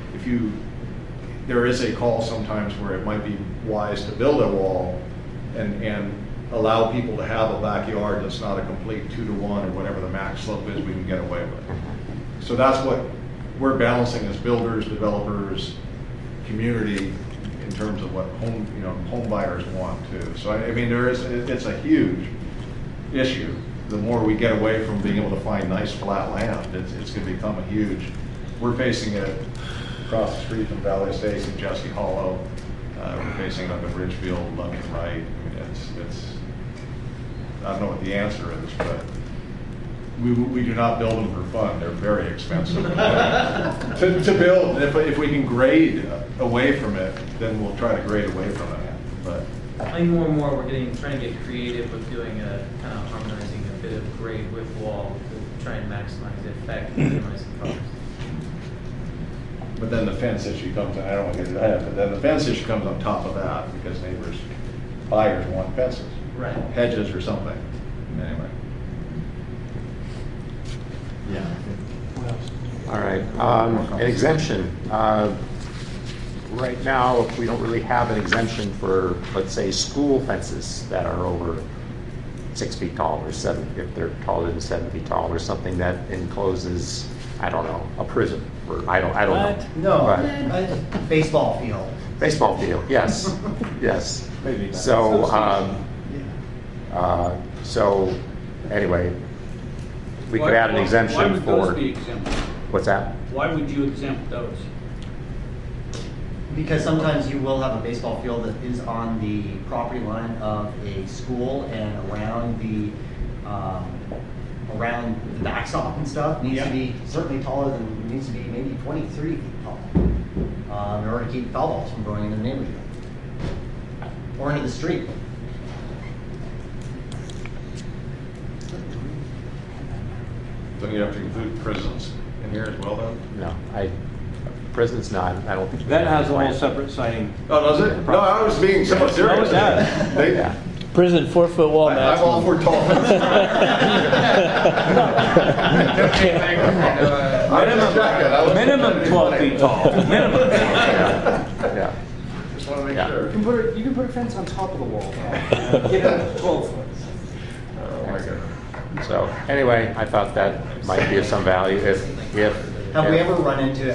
There is a call sometimes where it might be wise to build a wall and allow people to have a backyard that's not a complete 2 to 1 or whatever the max slope is we can get away with. So that's what we're balancing as builders, developers, community in terms of what home buyers want too. So I mean, it's a huge issue. The more we get away from being able to find nice flat land, it's going to become a huge. We're facing it across the street from Valley Estates in Jesse Hollow. We're facing it up in Ridgefield, left and right. I mean, it's. I don't know what the answer is, but we do not build them for fun. They're very expensive to build. If we can grade away from it, then we'll try to grade away from it. But
I think more and more we're trying to get creative with doing a kind of harmonizing a bit of grade with wall to try and maximize the effect and minimize the cost.
But then the fence issue comes, and I don't want to get into that, but then the fence issue comes on top of that because buyers want fences.
Right.
Hedges or something. Anyway.
Yeah.
All right. An exemption. Right now, we don't really have an exemption for, let's say, school fences that are over 6 feet tall or 7, if they're taller than 7 feet tall, or something that encloses, I don't know, a prison. Or I don't know.
No,
But-
baseball field.
Baseball field, yes, yes.
Maybe that.
So anyway, we could
Why-
add an
why
exemption
would
for.
those be exempt?
What's that?
Why would you exempt those?
Because sometimes you will have a baseball field that is on the property line of a school and around the backstop and stuff needs to be certainly taller than, needs to be maybe 23 feet tall in order to keep foul balls from going into the neighborhood. or into the street.
Don't you have to include prisons in here as well, though?
No, prison's not, I don't think.
That has a whole separate citing.
Oh, does it? No, I was being somewhat serious.
No, it does.
Yeah.
Prison, 4-foot wall
I'm
maximum.
all for tall.
Minimum 12 feet tall. Minimum.
Yeah.
Just want to make
Yeah.
sure.
You can put a fence on top of the wall. Get it up to 12 foot.
Oh, my goodness.
So, anyway, I thought that might be of some value if.
Have we ever run into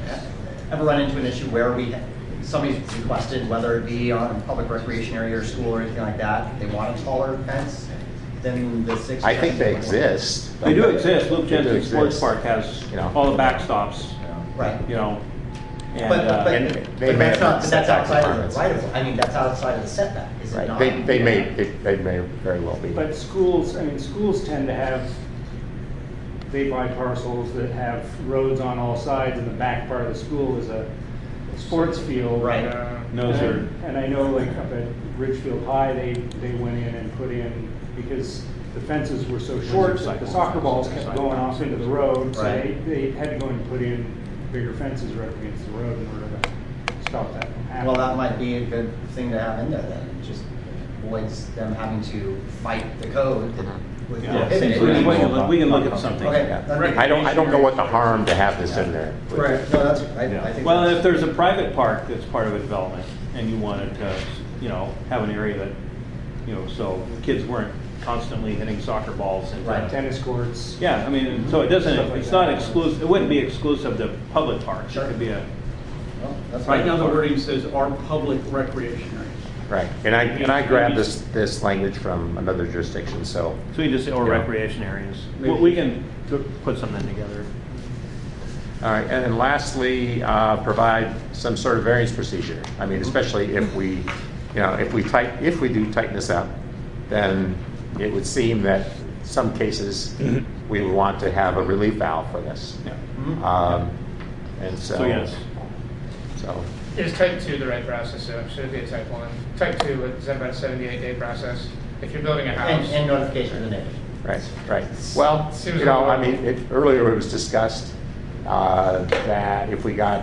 an issue where somebody's requested, whether it be on a public recreation area or school or anything like that, they want a taller fence than the 6?
I think they exist.
They do exist. Luke
They do
Jensen Sports
exist.
Park has
You know.
all the backstops,
Right.
you know. And,
But
and they may
that's
have
not, that's
setback
outside of
requirements.
the right of, I mean, that's outside of the setback, is it
Right,
not?
they may very well be.
But schools, I mean, schools tend to have, they buy parcels that have roads on all sides, and the back part of the school is a sports field.
Right.
And I know like up at Ridgefield High, they went in and put in, because the fences were so short, that the soccer balls kept going off into the road, so
Right.
they had to go and put in bigger fences right up against the road in order to stop that from happening.
Well, that might be a good thing to have in there then, it just avoids them having to fight the code that would
Yeah,
prohibit
seems
it.
reasonable.
we can look at something.
Okay.
Yeah.
that'd be-
I don't know what the harm to have this in there.
Right, no, that's, I think.
Well,
that's-
if there's a private park that's part of a development and you wanted to, you know, have an area that, you know, so kids weren't constantly hitting soccer balls and.
Right.
Tennis courts.
Yeah, I mean, so it doesn't,
Stuff like
it's
that.
not exclusive, it wouldn't be exclusive to public parks. It
Sure.
could be a,
well, that's
Right
fine.
now, the wording says our public recreation area.
Right, and I grabbed this language from another jurisdiction, so.
so you just say, or
Yeah.
recreation areas. Well, we can put something together.
All right, and then lastly, provide some sort of variance procedure. I mean, especially if we, you know, if we do tighten this up, then it would seem that some cases we would want to have a relief valve for this.
Yeah.
And so.
So yes.
So,
Is type 2 the right process, so should it be a type 1? Type 2 is about a 78-day process. If you're building a house.
And notification of the neighbors.
right. Well,
Seems
you know,
like-
I mean, earlier it was discussed that if you got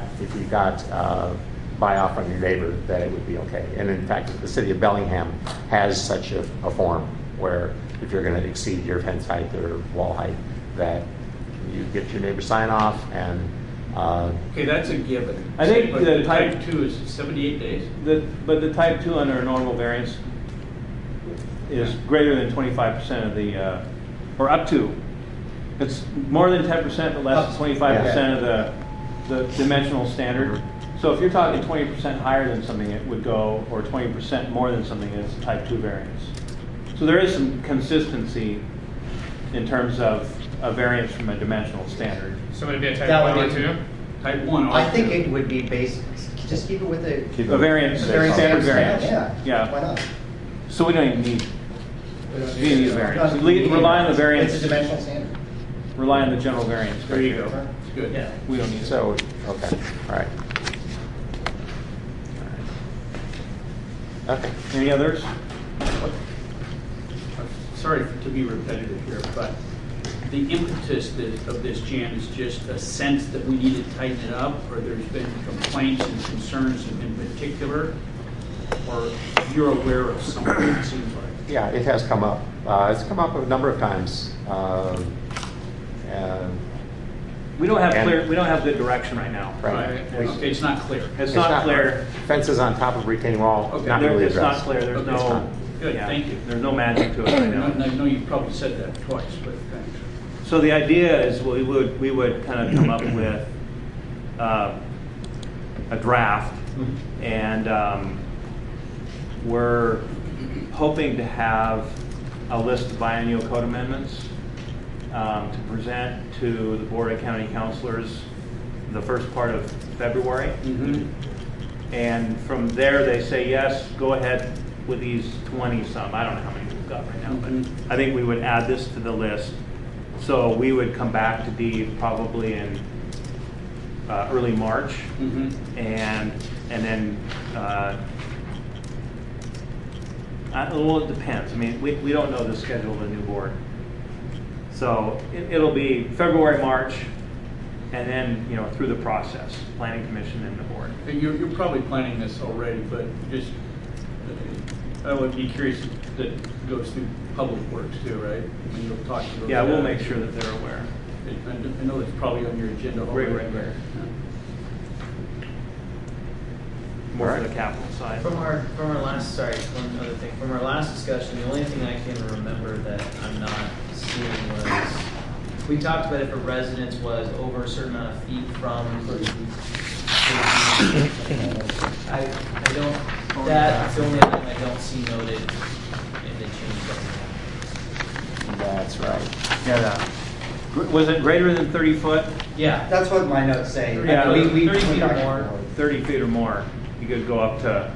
buy off on your neighbor, that it would be okay. And in fact, the city of Bellingham has such a form where if you're going to exceed your fence height or wall height, that you get your neighbor sign off and.
Okay, that's a given.
I think
But
the
type
type-
2 is 78 days.
But the type 2 under a normal variance is greater than 25% of the, or up to. It's more than 10%, but less than 25% of the dimensional standard. So if you're talking 20% higher than something, it would go, or 20% more than something, it's a type 2 variance. So there is some consistency in terms of a variance from a dimensional standard.
So would it be a type
That
1
would
or
be-
2?
Type 1.
I think it would be based, just keep it with the.
Keep
A variance, standard variance.
Yeah, why not?
So we don't even need, we don't need a variance. Rely on the variance,
It's a dimensional standard.
rely on the general variance.
There you go. Good.
Yeah.
We don't need it.
So, okay, all right. Okay.
Any others?
Sorry to be repetitive here, but the impetus of this, Jan, is just a sense that we need to tighten it up, or there's been complaints and concerns in particular, or you're aware of something, it seems like.
Yeah, it has come up. It's come up a number of times. And
We don't have
And-
clear, we don't have good direction right now.
Right.
Okay, it's not clear.
It's not clear.
Fences on top of retaining wall,
Okay.
not really
It's not
addressed.
clear, there's
Okay,
it's
no.
not.
Good,
yeah,
thank you.
There's no magic to it right now.
I know you probably said that twice, but thanks.
So the idea is we would kind of come up with a draft, and we're hoping to have a list of biennial code amendments to present to the Board of County Councilors the first part of February. And from there, they say, yes, go ahead with these 20-some. I don't know how many we've got right now, but I think we would add this to the list. So we would come back to Dee probably in early March, and then Well, it depends. I mean, we don't know the schedule of the new board. So it'll be February, March, and then, through the process, planning commission and the board.
You're probably planning this already, but just, I would be curious if that goes through public works too, right? When you'll talk to those
Yeah, we'll
guys.
make sure that they're aware.
I know it's probably on your agenda already.
Right. More for the capital side.
From our last, sorry, one other thing. From our last discussion, the only thing I can remember that I'm not seeing was, we talked about if a residence was over a certain amount of feet from, I don't, that's the only thing I don't see noted in the change.
That's right.
Yeah, was it greater than 30 foot?
Yeah.
That's what my notes say.
Yeah,
30 feet or more.
30 feet or more. You could go up to,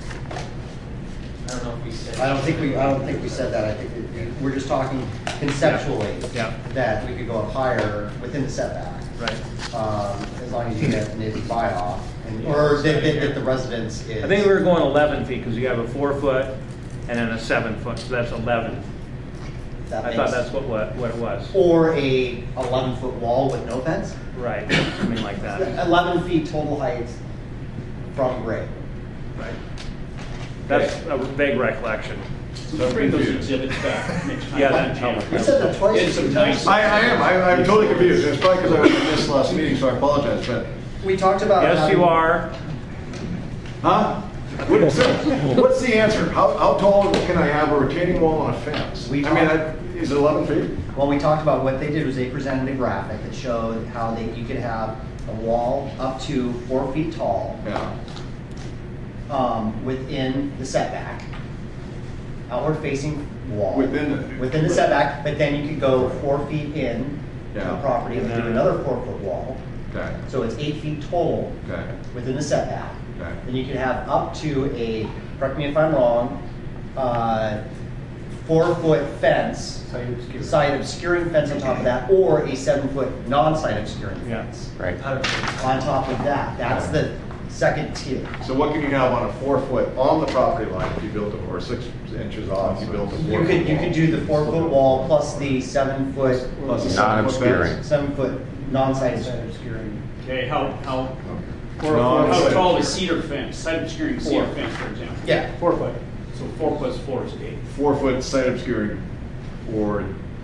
I don't know if we said.
I don't think we said that. I think we're just talking conceptually.
Yeah.
That we could go up higher within the setback.
right.
As long as you get an 80 buy off, or that the residence is.
I think we were going 11 feet because you have a 4 foot and then a 7 foot, so that's 11. I thought that's what it was.
Or a 11-foot wall with no fence.
Right, something like that.
11 feet total height from grade.
Right. That's a vague recollection.
So bring those exhibits back next time.
Yeah, that'd help.
You said that twice.
It's some nice.
I am. I'm totally confused. It's probably because I missed last meeting, so I apologize. But
We talked about.
Yes, you are.
huh? What's the answer? How tall can I have a retaining wall on a fence? Is it 11 feet?
Well, we talked about what they did was they presented a graphic that showed how you could have a wall up to 4 feet tall.
Yeah.
Within the setback, outward facing wall.
Within
the setback, but then you could go 4 feet in to the
Yeah.
property and do another 4-foot wall.
Okay.
So it's 8 feet total
Okay.
within the setback.
Okay.
Then you could have up to a, correct me if I'm wrong, 4-foot fence, side obscuring fence on top of that, or a 7-foot non-side obscuring fence.
Right.
On top of that, that's the second tier.
So what can you have on a 4 foot on the property line if you built it, or 6 inches off, you built a 4 foot
You could do the 4-foot wall plus the 7-foot,
plus a
Non-obscuring.
7-foot non-side obscuring.
Okay, how
No,
tall is cedar fence, side obscuring cedar fence, for example?
Yeah.
4 foot. So 4 plus 4 is 8.
4 foot side obscuring, or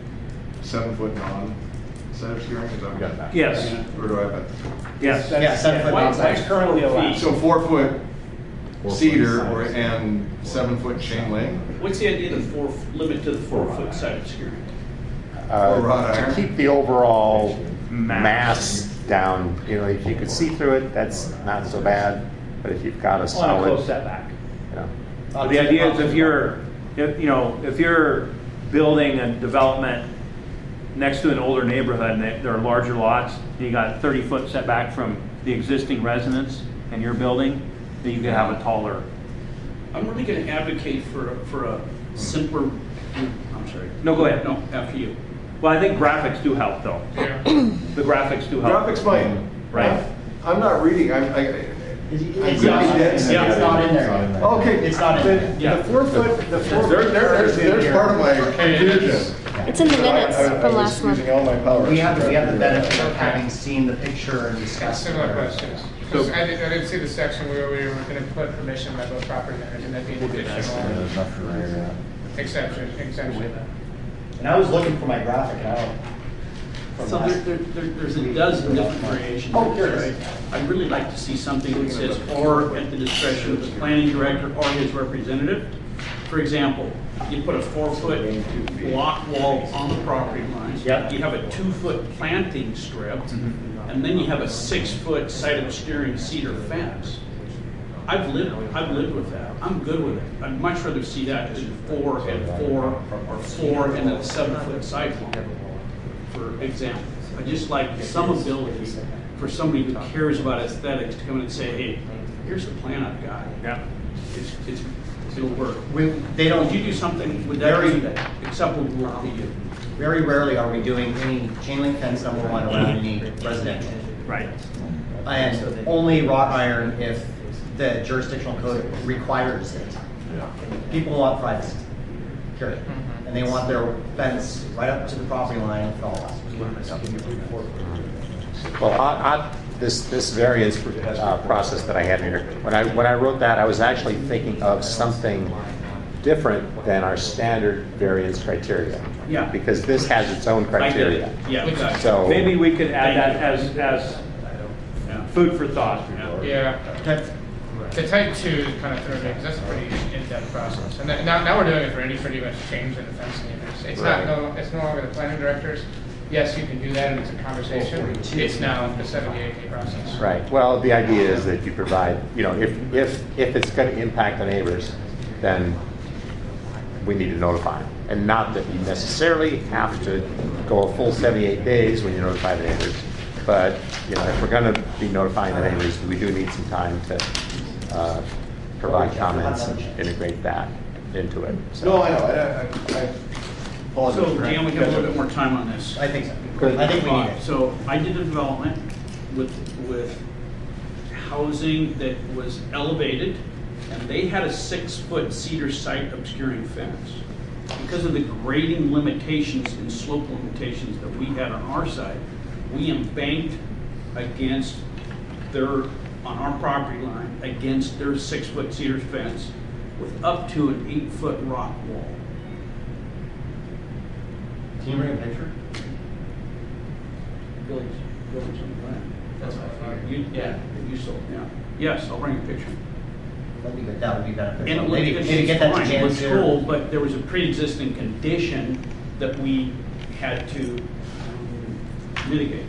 7 foot non-side obscuring, is that what you got that?
Yes.
Or do I have that?
Yes.
Yeah, 7-foot non-side.
That's currently allowed.
So 4 foot cedar and 7 foot chain link?
What's the idea of the limit to the 4 foot side obscuring?
Or wrought
To
iron?
keep the overall mass down, if you could see through it, that's not so bad. But if you've got a
On a close
solid,
setback.
you
The idea is if you're building a development next to an older neighborhood and there are larger lots, and you got 30-foot setback from the existing residence and your building, then you could have a taller.
I'm really going to advocate for a simpler, I'm sorry.
No, go ahead.
No, after you.
Well, I think graphics do help, though.
Yeah.
The graphics do help.
Graphics might.
Right.
I'm not reading,
It's not in there.
Okay.
It's not in there.
The 4 foot, there's part of my confusion.
It's in the minutes
I
from
was
last month.
using all my powers.
We have the benefit of having seen the picture and discussed.
Similar questions. 'Cause I didn't see the section where we were going to put permission by both property owners, and that'd be an additional exception.
And I was looking for my graphic and I don't.
So there's a dozen different variations.
Oh, there is.
Right? I'd really like to see something that says, or at the discretion of the planning director or his representative. For example, you put a 4-foot block wall on the property line.
Yep.
You have a 2-foot planting strip, and then you have a 6-foot side obscuring cedar fence. I've lived with that. I'm good with it. I'd much rather see that than 4 and 4, or 4 and then a 7-foot sidewalk, for example. I just like some ability for somebody who cares about aesthetics to come in and say, hey, here's the plan I've got.
Yeah.
It'll work.
They don't.
Would you do something, would that be acceptable to you?
Very rarely are we doing any chain link fence number one around any residential.
Right.
And only wrought iron if the jurisdictional code requires it. People want privacy, period. And they want their fence right up to the property line and all that.
Well, this variance process that I had here, when I wrote that, I was actually thinking of something different than our standard variance criteria.
Yeah.
Because this has its own criteria.
Yeah.
So
Maybe we could add that as food for thought.
Yeah. The type 2 kind of throws me, because that's a pretty in-depth process. And now we're doing it for any pretty much change in the fence neighbors. It's it's no longer the planning directors. Yes, you can do that and it's a conversation. It's now the 78-day process.
Right. Well, the idea is that you provide, if it's going to impact the neighbors, then we need to notify them. And not that you necessarily have to go a full 78 days when you notify the neighbors. But, if we're going to be notifying the neighbors, we do need some time to provide comments and integrate that into it.
No, I know.
So, Dan, we have a little bit more time on this.
I think so. I think we need it.
So I did a development with housing that was elevated, and they had a 6-foot cedar site obscuring fence. Because of the grading limitations and slope limitations that we had on our side, we embanked against on our property line, against their 6-foot cedar fence with up to an 8-foot rock wall.
Can you bring a picture?
Village on the land.
That's what I figured.
You sold, yeah. Yes, I'll bring a picture.
That would be beneficial.
And it
maybe
looked,
get that to
fine, it
Jan
looks
here.
cool, but there was a pre-existing condition that we had to mitigate.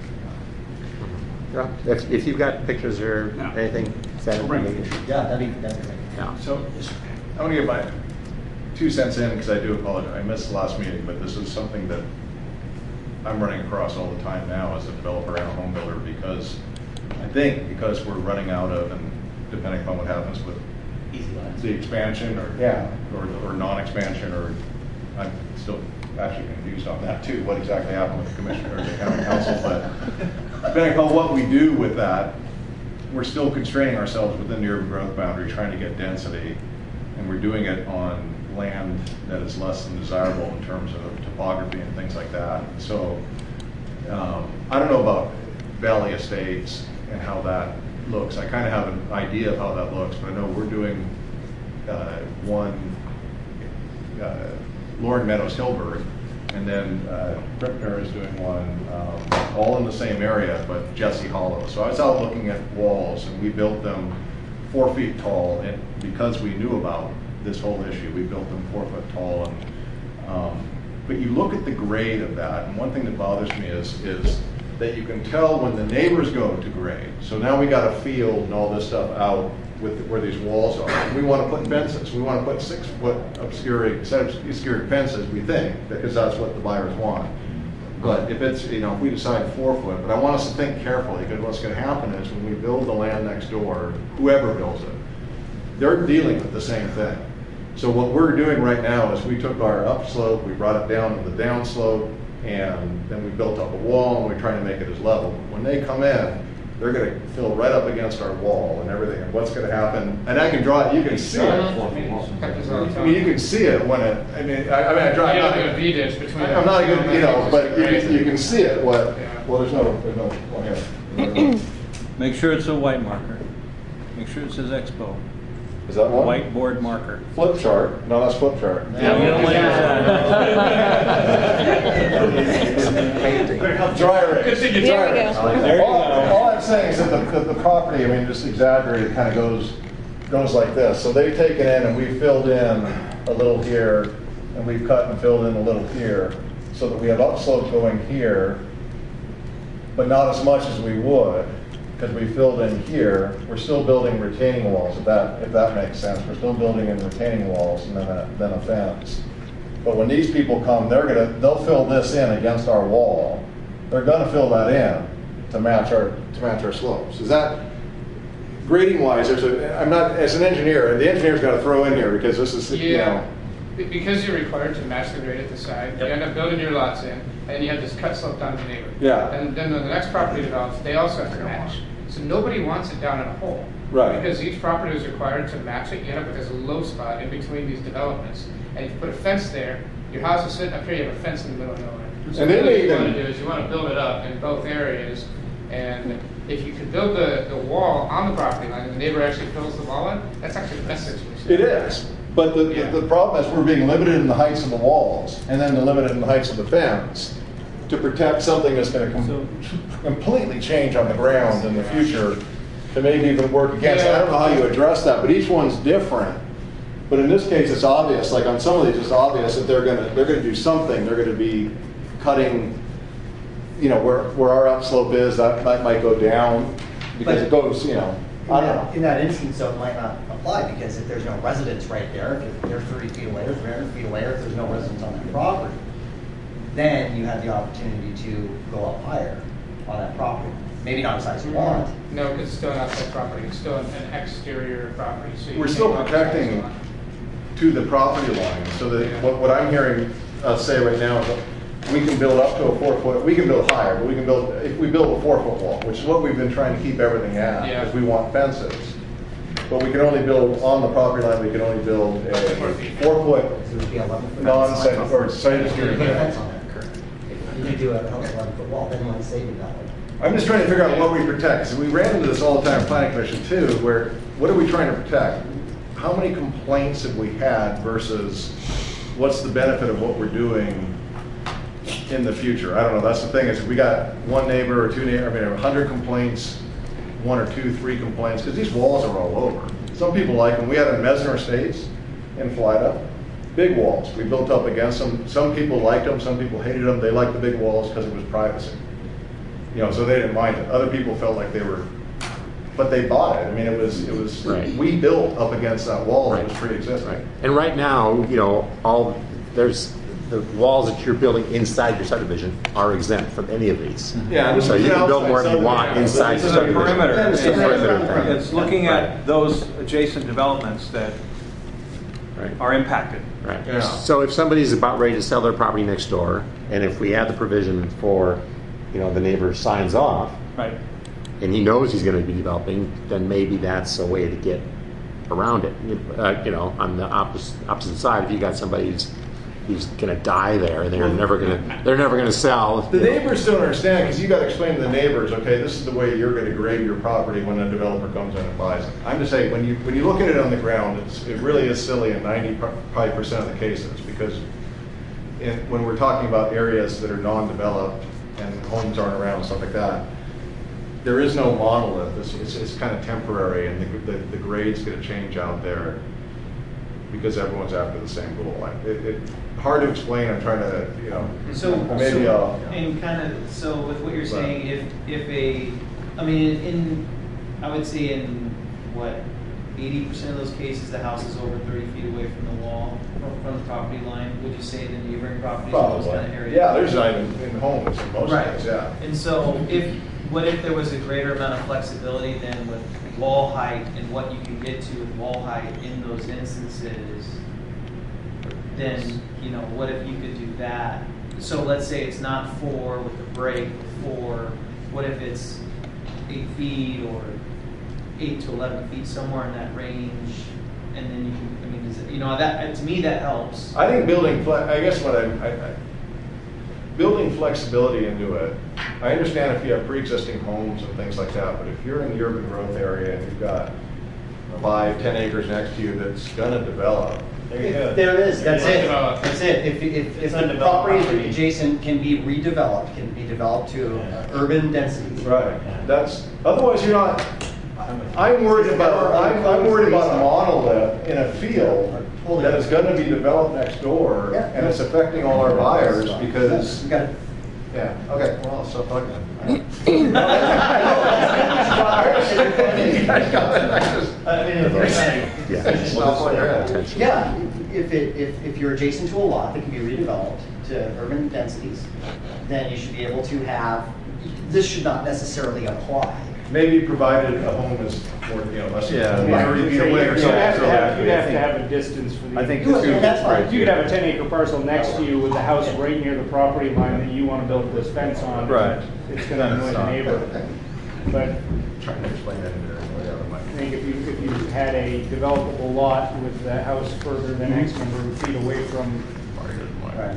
Yeah, if you've got pictures or anything, send
I'll
them
bring
to me.
pictures.
Yeah, that'd be great.
Yeah.
So I want to get my 2 cents in because I do apologize. I missed the last meeting, but this is something that I'm running across all the time now as a developer and a home builder because we're running out of, and depending upon what happens with the expansion or non-expansion, or I'm still actually confused on that too, what exactly happened with the commissioner or the county council, but depending upon what we do with that, we're still constraining ourselves within the urban growth boundary, trying to get density, and we're doing it on land that is less than desirable in terms of topography and things like that. So I don't know about Valley Estates and how that looks. I kind of have an idea of how that looks, but I know we're doing one Lauren Meadows Hillberg, and then Krippner is doing one all in the same area, but Jesse Hollow. So I was out looking at walls, and we built them 4 feet tall, and because we knew about this whole issue, we built them 4 foot tall. And but you look at the grade of that, and one thing that bothers me is that you can tell when the neighbors go to grade. So now we got a field and all this stuff out with where these walls are. We want to put fences. We want to put 6 foot obscuring fences, we think, because that's what the buyers want. But if it's, if we decide 4 foot, but I want us to think carefully, because what's going to happen is when we build the land next door, whoever builds it, they're dealing with the same thing. So what we're doing right now is we took our upslope, we brought it down to the downslope, and then we built up a wall, and we're trying to make it as level. When they come in, they're going to fill right up against our wall and everything. And what's going to happen? And I can draw it. You can see it. I mean, you can see it when it. I draw.
You have a V-dish between.
I'm not a good, but you can see it. Well, there's no one here.
Make sure it's a white marker. Make sure it says Expo.
Is that one?
Whiteboard marker.
Flip chart. No, that's flip chart.
Yeah, we don't want to use that.
Dry erase.
There we go.
All I'm saying is that the property, just exaggerated, kind of goes like this. So they've taken in and we've filled in a little here, and we've cut and filled in a little here, so that we have upslope going here, but not as much as we would, because we filled in here. We're still building retaining walls, if that makes sense. We're still building in retaining walls and then a fence. But when these people come, they'll fill this in against our wall. They're gonna fill that in to match our slopes. Is that grading wise? I'm not, as an engineer, the engineer's got to throw in here because this is
Because you're required to match the grade at the side, you end up building your lots in, and then you have this cut slope down to the neighbor.
Yeah.
And then the next property develops, they also have to match. So nobody wants it down in a hole.
Right.
Because each property is required to match it, you end up with this low spot in between these developments. And if you put a fence there, your house is sitting up here, you have a fence in the middle of nowhere. So
And then
what
they
you want
even-
to do is you want to build it up in both areas. And if you could build the wall on the property line and the neighbor actually fills the wall in, that's actually the best situation.
It is, but the problem is we're being limited in the heights of the walls and then limited in the heights of the fence to protect something that's going to completely change on the ground in the future to maybe even work against. I don't know how you address that, but each one's different. But in this case, it's obvious, like on some of these, it's obvious that they're going to do something. They're going to be cutting, you know, where our upslope is, that might go down because it goes, you know, I don't know.
In that instance, though, it might not apply because if there's no residence right there, if they're 30 feet away or 300 feet away, or if there's no residence on that property, then you have the opportunity to go up higher on that property. Maybe not as high as you want.
No, because it's still an outside property. It's still an exterior property. So you
We're
can't
still
go up as high as you
protecting
want.
to the property line, so that what I'm hearing us say right now is that we can build up to a 4 foot, we can build higher, but we can build, if we build a 4 foot wall, which is what we've been trying to keep everything at,
Yeah.
because we want fences. But we can only build on the property line, we can only build a 4 foot
So it would be 11 foot.
non-site, or site
You
security
could put a
fence.
fence on there. Correct. You could do an 11 foot wall, then you want to save it that way.
I'm just trying to figure out what we protect. So we ran into this all the time in planning commission too, where what are we trying to protect? How many complaints have we had versus what's the benefit of what we're doing in the future? I don't know. That's the thing is if we got one neighbor or two neighbors, I mean, 100 complaints, 1 or 2, 3 complaints, because these walls are all over. Some people like them. We had in Mesner Estates in Florida, big walls. We built up against them. Some people liked them. Some people hated them. They liked the big walls because it was privacy. You know, so they didn't mind it. Other people felt like they were, but they bought it. I mean, it was
Right.
we built up against that wall that
Right.
was pre-existing.
Right. And right now, you know, there's the walls that you're building inside your subdivision are exempt from any of these.
Yeah,
So you can build wherever you want inside
This
the
is a
subdivision.
perimeter.
Yeah, it's a perimeter thing.
It's looking
Right.
at those adjacent developments that
Right.
are impacted.
Right.
Yeah.
So if somebody's about ready to sell their property next door, and if we add the provision for, you know, the neighbor signs off,
Right.
and he knows he's going to be developing, then maybe that's a way to get around it. You know, on the opposite side, if you got somebody who's going to die there, and they're never going to sell.
The neighbors don't understand because you got to explain to the neighbors, okay, this is the way you're going to grade your property when a developer comes in and buys it. I'm just saying, when you look at it on the ground, it really is silly in 95% of the cases because when we're talking about areas that are non-developed and homes aren't around and stuff like that, there is no monolith. It's kind of temporary, and the grade's going to change out there because everyone's after the same goal. It's hard to explain. I'm trying to, you know, maybe I'll.
And kind of, so with what you're saying, I mean, I would say in what, 80% of those cases, the house is over 30 feet away from the wall, from the property line. Would you say the neighboring properties in those kind of areas?
Yeah, there's not even in homes in most cases, yeah.
And so what if there was a greater amount of flexibility then with wall height and what you can get to with wall height in those instances? Then, you know, what if you could do that? So let's say it's not 4 with the break, 4. What if it's 8 feet or 8 to 11 feet, somewhere in that range? And then you can, I mean, is it, you know, that to me that helps.
I think building flexibility into it. I understand if you have pre-existing homes and things like that, but if you're in the urban growth area and you've got 5-10 acres next to you that's going to develop,
There is, that's it. That's it. If the property adjacent can be redeveloped, can be developed to urban density.
Right. That's otherwise you're not. I'm worried about a monolith in a field that is going to be developed next door, and it's affecting all our buyers because. Yeah. Okay. Well, I'll stop talking.
Yeah, if you're adjacent to a lot that can be redeveloped to urban densities, then you should be able to have, this should not necessarily apply.
Maybe provided a home is more, you know, less than 30 feet away or
You'd
something.
have to have a distance for the.
I think
that's fine.
You could have a 10-acre parcel next to you with the house right near the property line that you want to build this fence on.
Right.
It's going to annoy the neighbor. But
Trying to explain that in there.
think if you had a developable lot with the house further than X number of feet away from.
Right.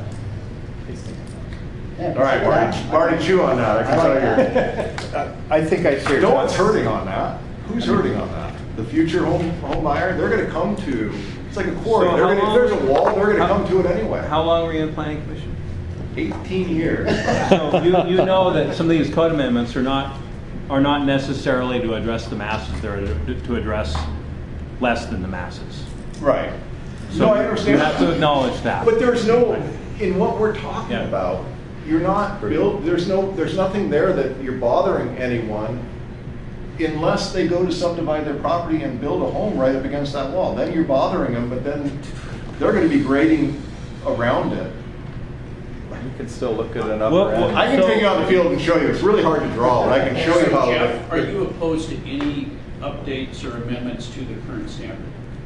All right, Marty, chew on that. I can tell you.
I think I share.
No one's hurting on that. Who's hurting on that? The future home buyer? They're going to come to. It's like a quarry.
So
If there's a wall, they're going to come to it anyway.
How long were you in the planning commission?
18 years.
So you know that some of these code amendments are not necessarily to address the masses, they're to address less than the masses.
Right.
So
No, I understand.
you have to acknowledge that.
But there's no, in what we're talking about, you're not there's nothing there that you're bothering anyone unless they go to subdivide their property and build a home right up against that wall. Then you're bothering them, but then they're going to be grading around it.
You can still look at an upper
Well,
end.
I can take you out in the field and show you. It's really hard to draw, but I can show you how.
Jeff, are you opposed to any updates or amendments to the current standard?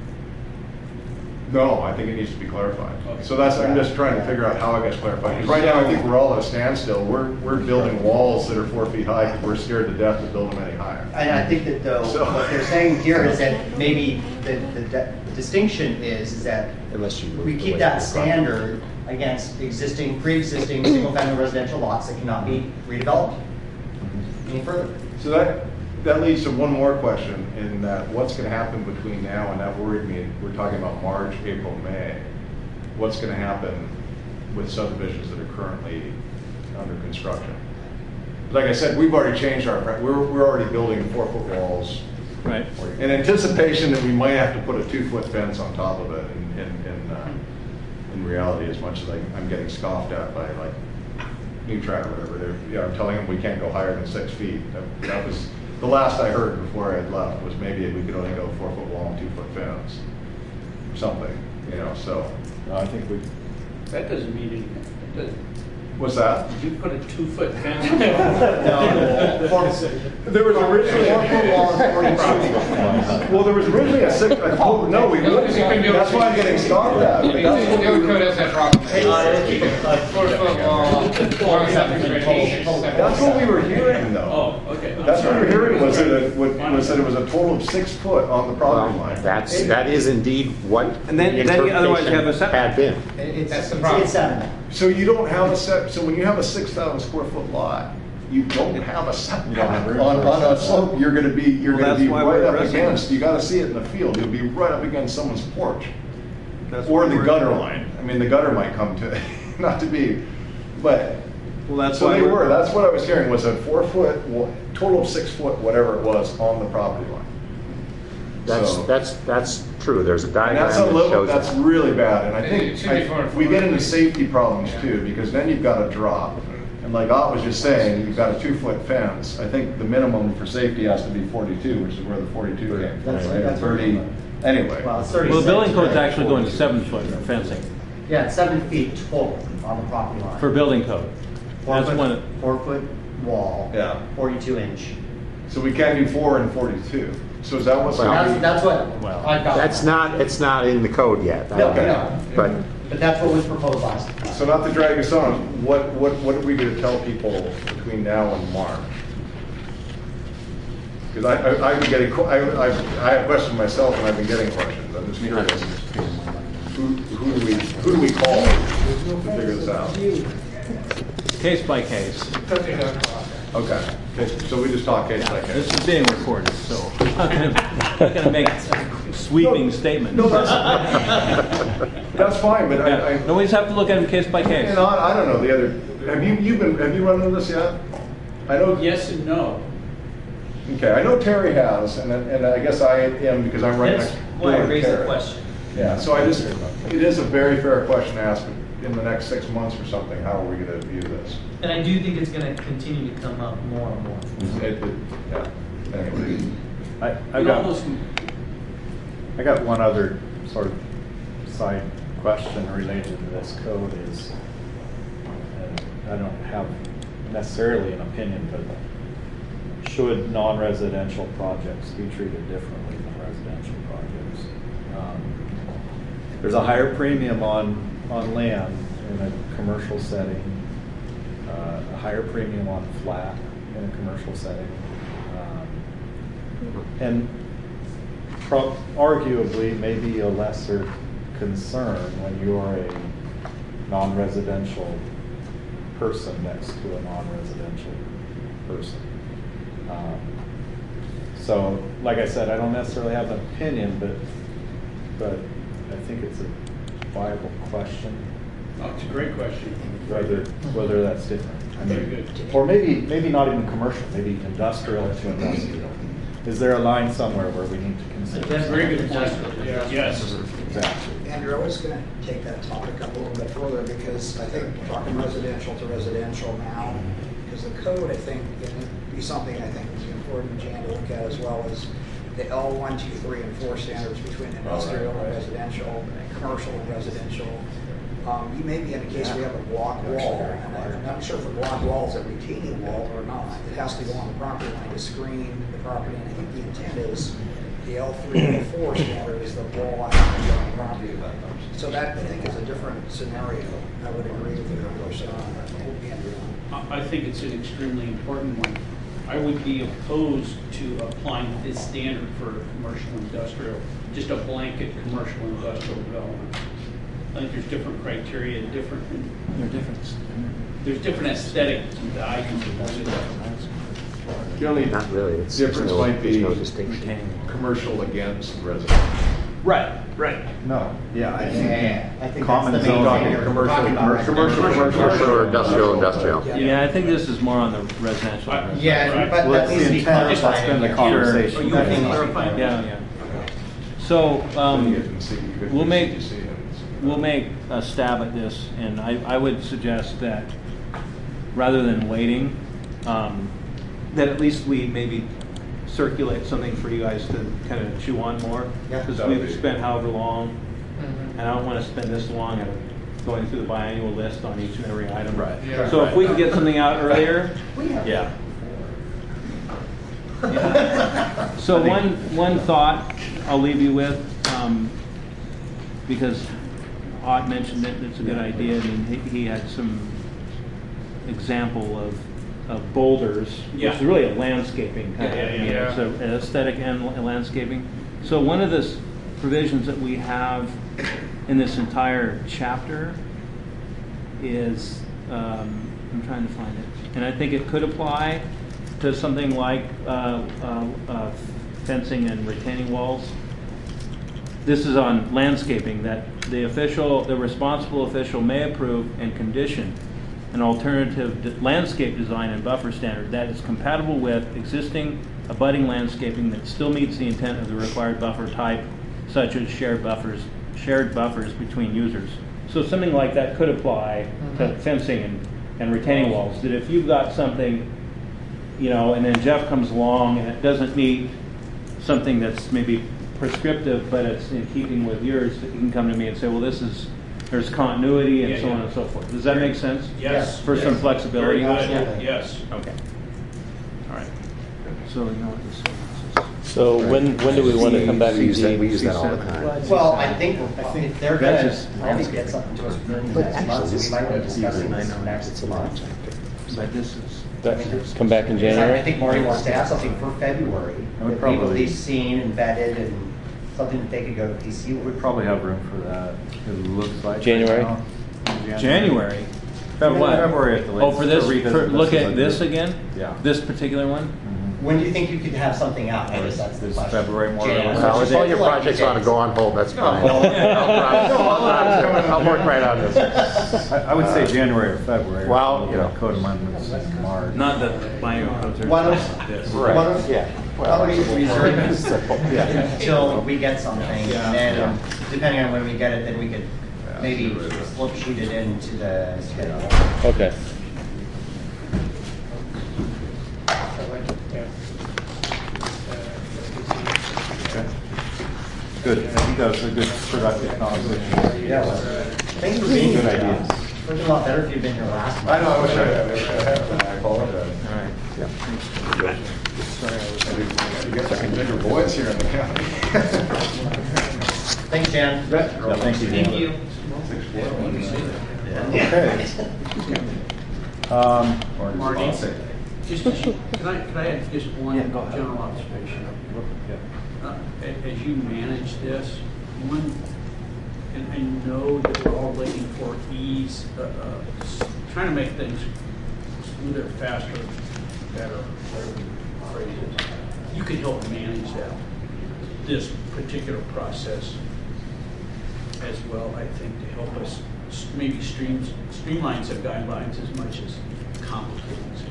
No, I think it needs to be clarified.
Okay.
So I'm just trying to figure out how it gets clarified. Because right now, I think we're all at a standstill. We're building walls that are 4 feet high because we're scared to death to build them any higher.
And I think that though, what they're saying here is that maybe the distinction is that we keep that standard against pre-existing single-family residential lots that cannot be redeveloped any further.
So that leads to one more question in that what's going to happen between now and that worried me. We're talking about March, April, May. What's going to happen with subdivisions that are currently under construction? Like I said, we've already changed we're already building 4-foot walls.
Right.
In anticipation that we might have to put a 2-foot fence on top of it. In reality, as much as I'm getting scoffed at by like Nutrat or whatever, I'm telling them we can't go higher than 6 feet. That was the last I heard before I had left was maybe we could only go 4-foot wall and 2-foot fence, or something, So
I think we.
That doesn't mean anything. It doesn't.
What's that?
Did you put a 2-foot fence?
There was originally 1-foot wall and 42. Well, there was originally a 6. No, we wouldn't. That's why I'm getting scoffed at. But that's what we
code has that problem.
That's what we were hearing, though.
Oh, okay.
That's what we were hearing was that it was a total of 6 foot on the property line.
That is indeed what
And then you otherwise have a
had been.
That's the problem.
It's 7.
So you don't have so when you have a 6,000 square foot lot, you don't have a setback on a slope. You're going to be right up against. You got to see it in the field. You'll be right up against someone's porch, or the gutter line. I mean, the gutter might come to, not to be, but.
Well, that's
so
why
they were. That's what I was hearing was a 4-foot, total of 6 foot, whatever it was, on the property line.
That's true. There's a
And
diagram that shows
that's
that.
really bad, and I think we get into safety problems too, because then you've got a drop. And like Ott was just saying, you've got a 2-foot fence. I think the minimum for safety has to be 42, which is where the 42 came from, right?
That's
30. Anyway.
Well, it's 36.
Well, the building code's actually going to 7-foot for fencing,
Yeah, it's 7 feet total on the property line.
for building code.
4-foot wall.
Yeah.
42-inch.
So we can do 4 and 42. So is that what's?
That's what I got.
It's not in the code yet.
No.
But
that's what was proposed last time.
So not to drag us on, what are we going to tell people between now and March? Because I've been getting, I have questions myself, and I've been getting questions. I'm just curious. Who do we call to figure this out?
Case by case.
Okay. So we just talk case by case.
This is being recorded, so I'm not going to make sweeping statements.
No, that's fine, but
No, we just have to look at them case by case.
And I don't know the other. Have you run into this yet? I know.
Yes and no.
Okay, I know Terry has, and I guess I am because I'm right next door to
raised the
Terry.
question.
Yeah, so it is a very fair question to ask. In the next 6 months or something, how are we going to view this?
And I do think it's going to continue to come up more and more.
Yeah. Anyway,
I got one other sort of side question related to this code is, and I don't have necessarily an opinion, but should non-residential projects be treated differently than residential projects? There's a higher premium on land in a commercial setting, a higher premium on flat in a commercial setting, and arguably maybe a lesser concern when you're a non-residential person next to a non-residential person. So, like I said, I don't necessarily have an opinion, but I think it's a viable question.
Oh, it's a great question.
Whether that's different. I
Very
mean,
good.
or maybe not even commercial, maybe industrial to industrial. Is there a line somewhere where we need to consider?
That's a very good point. Yes.
Exactly.
Andrew, I was going to take that topic up a little bit further because I think talking residential to residential now, because the code, I think, would be something I think would be important, Jan, to look at as well as the L1, 2, 3, and 4 standards between industrial and residential, and commercial and residential. You may be in a case where you have a block wall, and I'm not sure if the block wall is a retaining wall or not. It has to go on the property line to screen the property, and I think the intent is the L3 and L4 standard is the wall has to be on the property line. So that, I think, is a different scenario. I would agree with you 100% on that. Andrew.
I think it's an extremely important one. I would be opposed to applying this standard for commercial industrial, just a blanket commercial industrial development. I think there's different criteria, there's different aesthetic values.
The only
Not really.
difference might be
no distinction.
commercial against residential.
Right.
No, yeah, I
I
think
think
common
that's the main
zone.
thing here. We're talking about
Commercial or industrial.
Yeah, I think this is more on the residential.
Yeah,
Right.
but
Well,
that
that's
needs to
the
be
intent, that's
clarified.
been
in
the
here.
conversation.
Oh, you can clarify that?
Yeah. So, we'll make a stab at this, and I would suggest that rather than waiting, that at least we maybe circulate something for you guys to kind of chew on more.
Yeah.
Because
That would
we've
be-
spent however long, and I don't want to spend this long at going through the biannual list on each and every item.
Right.
Yeah.
So if we can get something out earlier,
Yeah.
so one thought I'll leave you with, because Ott mentioned it, it's a good idea. I mean, he had some example of boulders, which
Yeah.
is really a landscaping kind
Yeah,
of.
yeah,
I mean,
yeah.
it's an aesthetic and landscaping. So one of the provisions that we have in this entire chapter is, I'm trying to find it, and I think it could apply to something like fencing and retaining walls. This is on landscaping, that the responsible official may approve and condition an alternative landscape design and buffer standard that is compatible with existing abutting landscaping that still meets the intent of the required buffer type, such as shared buffers between users. So something like that could apply to fencing and retaining walls. That if you've got something, and then Jeff comes along and it doesn't meet something that's maybe prescriptive, but it's in keeping with yours, that you can come to me and say, well, there's continuity and so on and so forth. Does that make sense?
Yes.
For some flexibility?
Very good.
Absolutely.
Yes.
Okay. All right. So you know what this is.
So when do we want to come back to
We use that
you?
all the time.
Well, I think if they're
That's
gonna
just
probably get something to us within the next month, we might want to discuss it next month.
But this is.
Come back in
I
January?
think Marty wants to have something for February,
I would
that we've at
probably-
least seen and vetted and something that they could go to PC
We
with.
probably have room for that. It looks like
January?
right now.
January? For what?
February at the
Oh,
latest.
for this,
to revisit
look
as
at
a
this
group.
again?
Yeah.
This particular one?
When do you think you could have something out? I guess that's the
Is
question.
February more
Jan.
realistic?
Well, if all your projects want to go on hold, that's fine. I'll work right on this.
I would say January or February.
Well,
Looking at code amendments in March.
Not the biannual codes.
Why don't,
This.
Right.
why don't,
Yeah.
why don't we reserve this
Yeah.
until we get something, and then,
Yeah.
depending on when we get it, then we could maybe slip sheet it into the schedule.
Okay.
Good. I think that was a good productive conversation.
Yeah. Thanks for being here.
Good
John.
ideas.
It would have been a lot better if you'd been here last month.
I know, I wish I had, I apologize.
All right.
You got some bigger boys here in the county.
Thanks, Jan.
Yeah, thank you.
Thank you.
Okay.
Marty, just, can I add just one
Yeah, go ahead.
general observation?
Yeah.
as you manage this, one, and I know that we're all looking for ease, trying to make things smoother, faster, better, whatever the phrase is. You can help manage that, this particular process as well, I think, to help us maybe streamline some guidelines as much as complicating some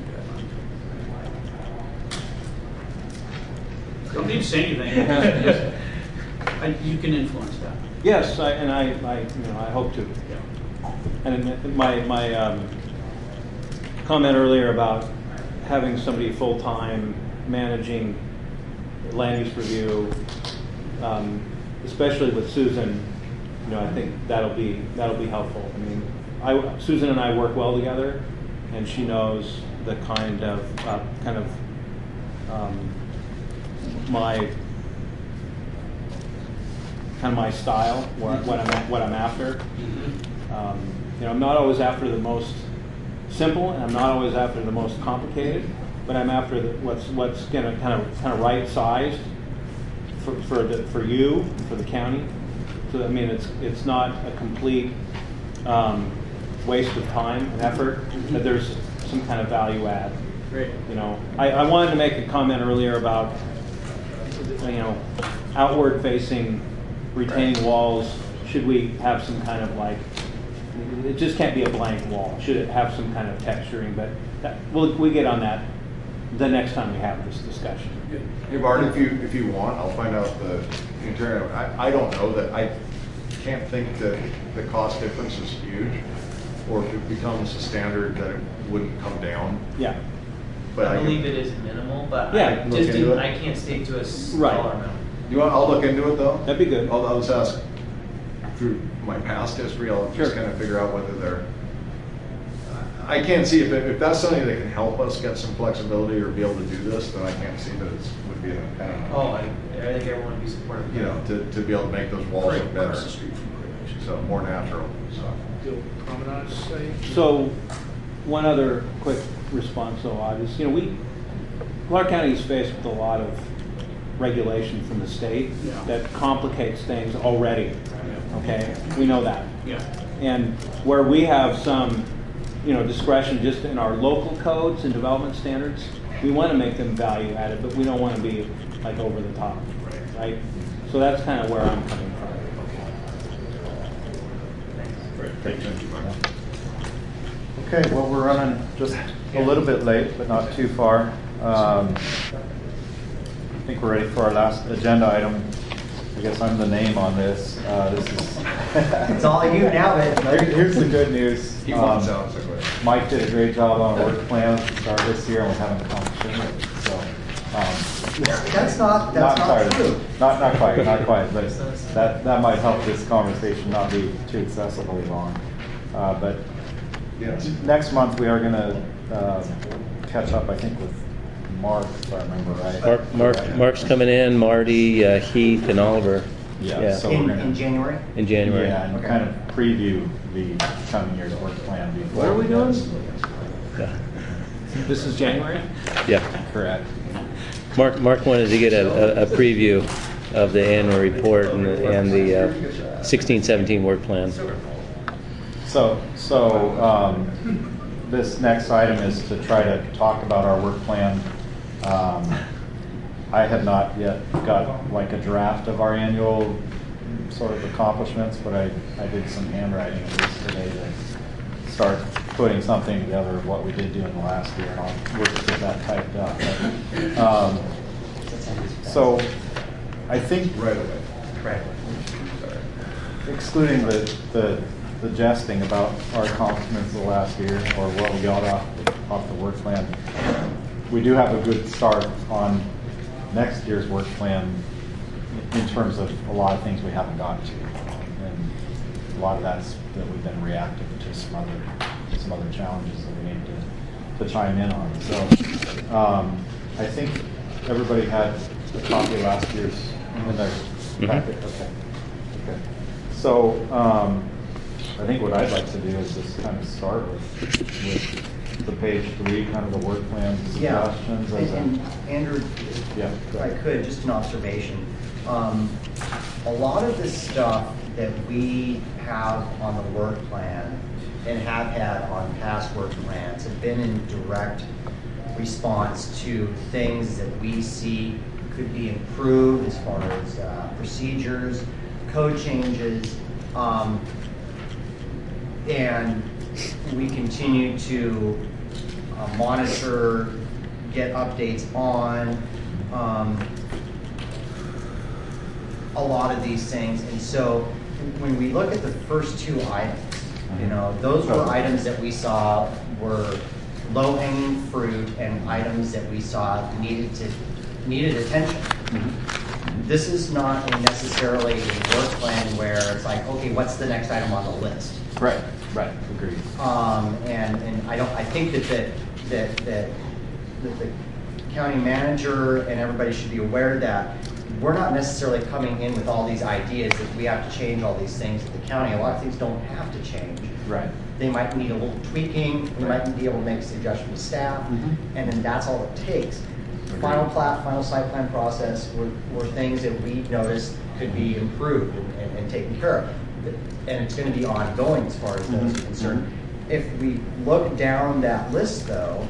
guidelines. Don't need to say anything. You can influence that.
Yes, I hope to.
Yeah.
And my comment earlier about having somebody full-time managing land use review, especially with Susan, I think that'll be helpful. I mean, Susan and I work well together, and she knows the kind of my style, what I'm after. I'm not always after the most simple, and I'm not always after the most complicated, but I'm after what's kind of right sized for you, for the county. So I mean, it's not a complete waste of time and effort, but there's some kind of value add.
Great.
I wanted to make a comment earlier about outward facing retaining walls. Should we have some kind of it just can't be a blank wall. Should it have some kind of texturing? But we'll get on that the next time we have this discussion.
Hey Bart, if you want, I'll find out the interior. I don't know that. I can't think that the cost difference is huge, or if it becomes a standard that it wouldn't come down.
Yeah.
But I believe it is minimal, but
yeah,
I can't speak to a smaller amount.
I'll look into it though.
That'd be good.
I'll just ask through my past history. I'll just kind of figure out whether they're. I can't see if that's something that can help us get some flexibility or be able to do this. Then I can't see that it would be an impediment.
I think everyone would be supportive.
To be able to make those walls look better, so more natural.
So, one other quick response, is Clark County is faced with a lot of regulation from the state that complicates things already. Okay, we know that.
Yeah.
And where we have some, discretion just in our local codes and development standards, we want to make them value added, but we don't want to be over the top, right? So that's kind of where I'm coming from.
Thank you. Okay, well, we're running just a little bit late, but not too far. I think we're ready for our last agenda item. I guess I'm the name on this. This is.
It's all you now, man.
Here's the good news.
Mike
did a great job on work plans to start this year, and we haven't accomplished it. So.
That's not true.
Not quite, but that might help this conversation not be too excessively long. But next month we are going to catch up, I think, with Mark, if I remember right.
Mark's coming in, Marty, Heath, and Oliver.
Yeah. So
in January?
In January.
Yeah, and kind of preview the coming year's work plan before.
What are we doing?
Yeah.
This is January?
Yeah.
Correct.
Mark wanted to get a preview of the annual report and the 16-17 work plan.
So this next item is to try to talk about our work plan. I have not yet got a draft of our annual sort of accomplishments, but I did some handwriting at least today to start putting something together of what we did do in the last year, and I'll work to get that typed up. So I think excluding the jesting about our accomplishments of the last year or what we got off the work plan, we do have a good start on next year's work plan in terms of a lot of things we haven't gotten to, and a lot of that's that we've been reactive to some other challenges that we need to chime in on. So I think everybody had a copy of last year's in their packet. Okay. So I think what I'd like to do is just kind of start with
the page 3, kind of the work plan
Yeah,
suggestions.
and Andrew,
Yeah,
if I could, just an observation. A lot of this stuff that we have on the work plan and have had on past work plans have been in direct response to things that we see could be improved as far as procedures, code changes, and we continue to monitor, get updates on a lot of these things. And so when we look at the first 2 items, those were items that we saw were low-hanging fruit and items that we saw needed attention. This is not necessarily a work plan where it's like, okay, what's the next item on the list?
Right, agreed.
And I think that the county manager and everybody should be aware that we're not necessarily coming in with all these ideas that we have to change all these things at the county. A lot of things don't have to change.
Right.
They might need a little tweaking. We might be able to make a suggestion to staff, and then that's all it takes. Final plat, final site plan process were things that we noticed could be improved and taken care of. And it's going to be ongoing as far as those are concerned. If we look down that list, though,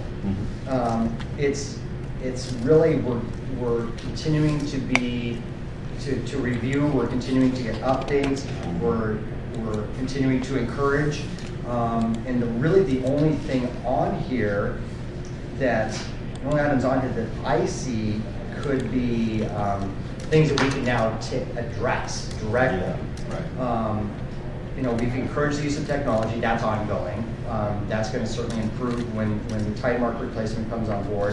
it's really we're continuing to review. We're continuing to get updates. We're continuing to encourage. And really, the only thing on here the only items on here that I see could be things that we can now address directly. We've encouraged the use of technology. That's ongoing. That's going to certainly improve when the tide mark replacement comes on board.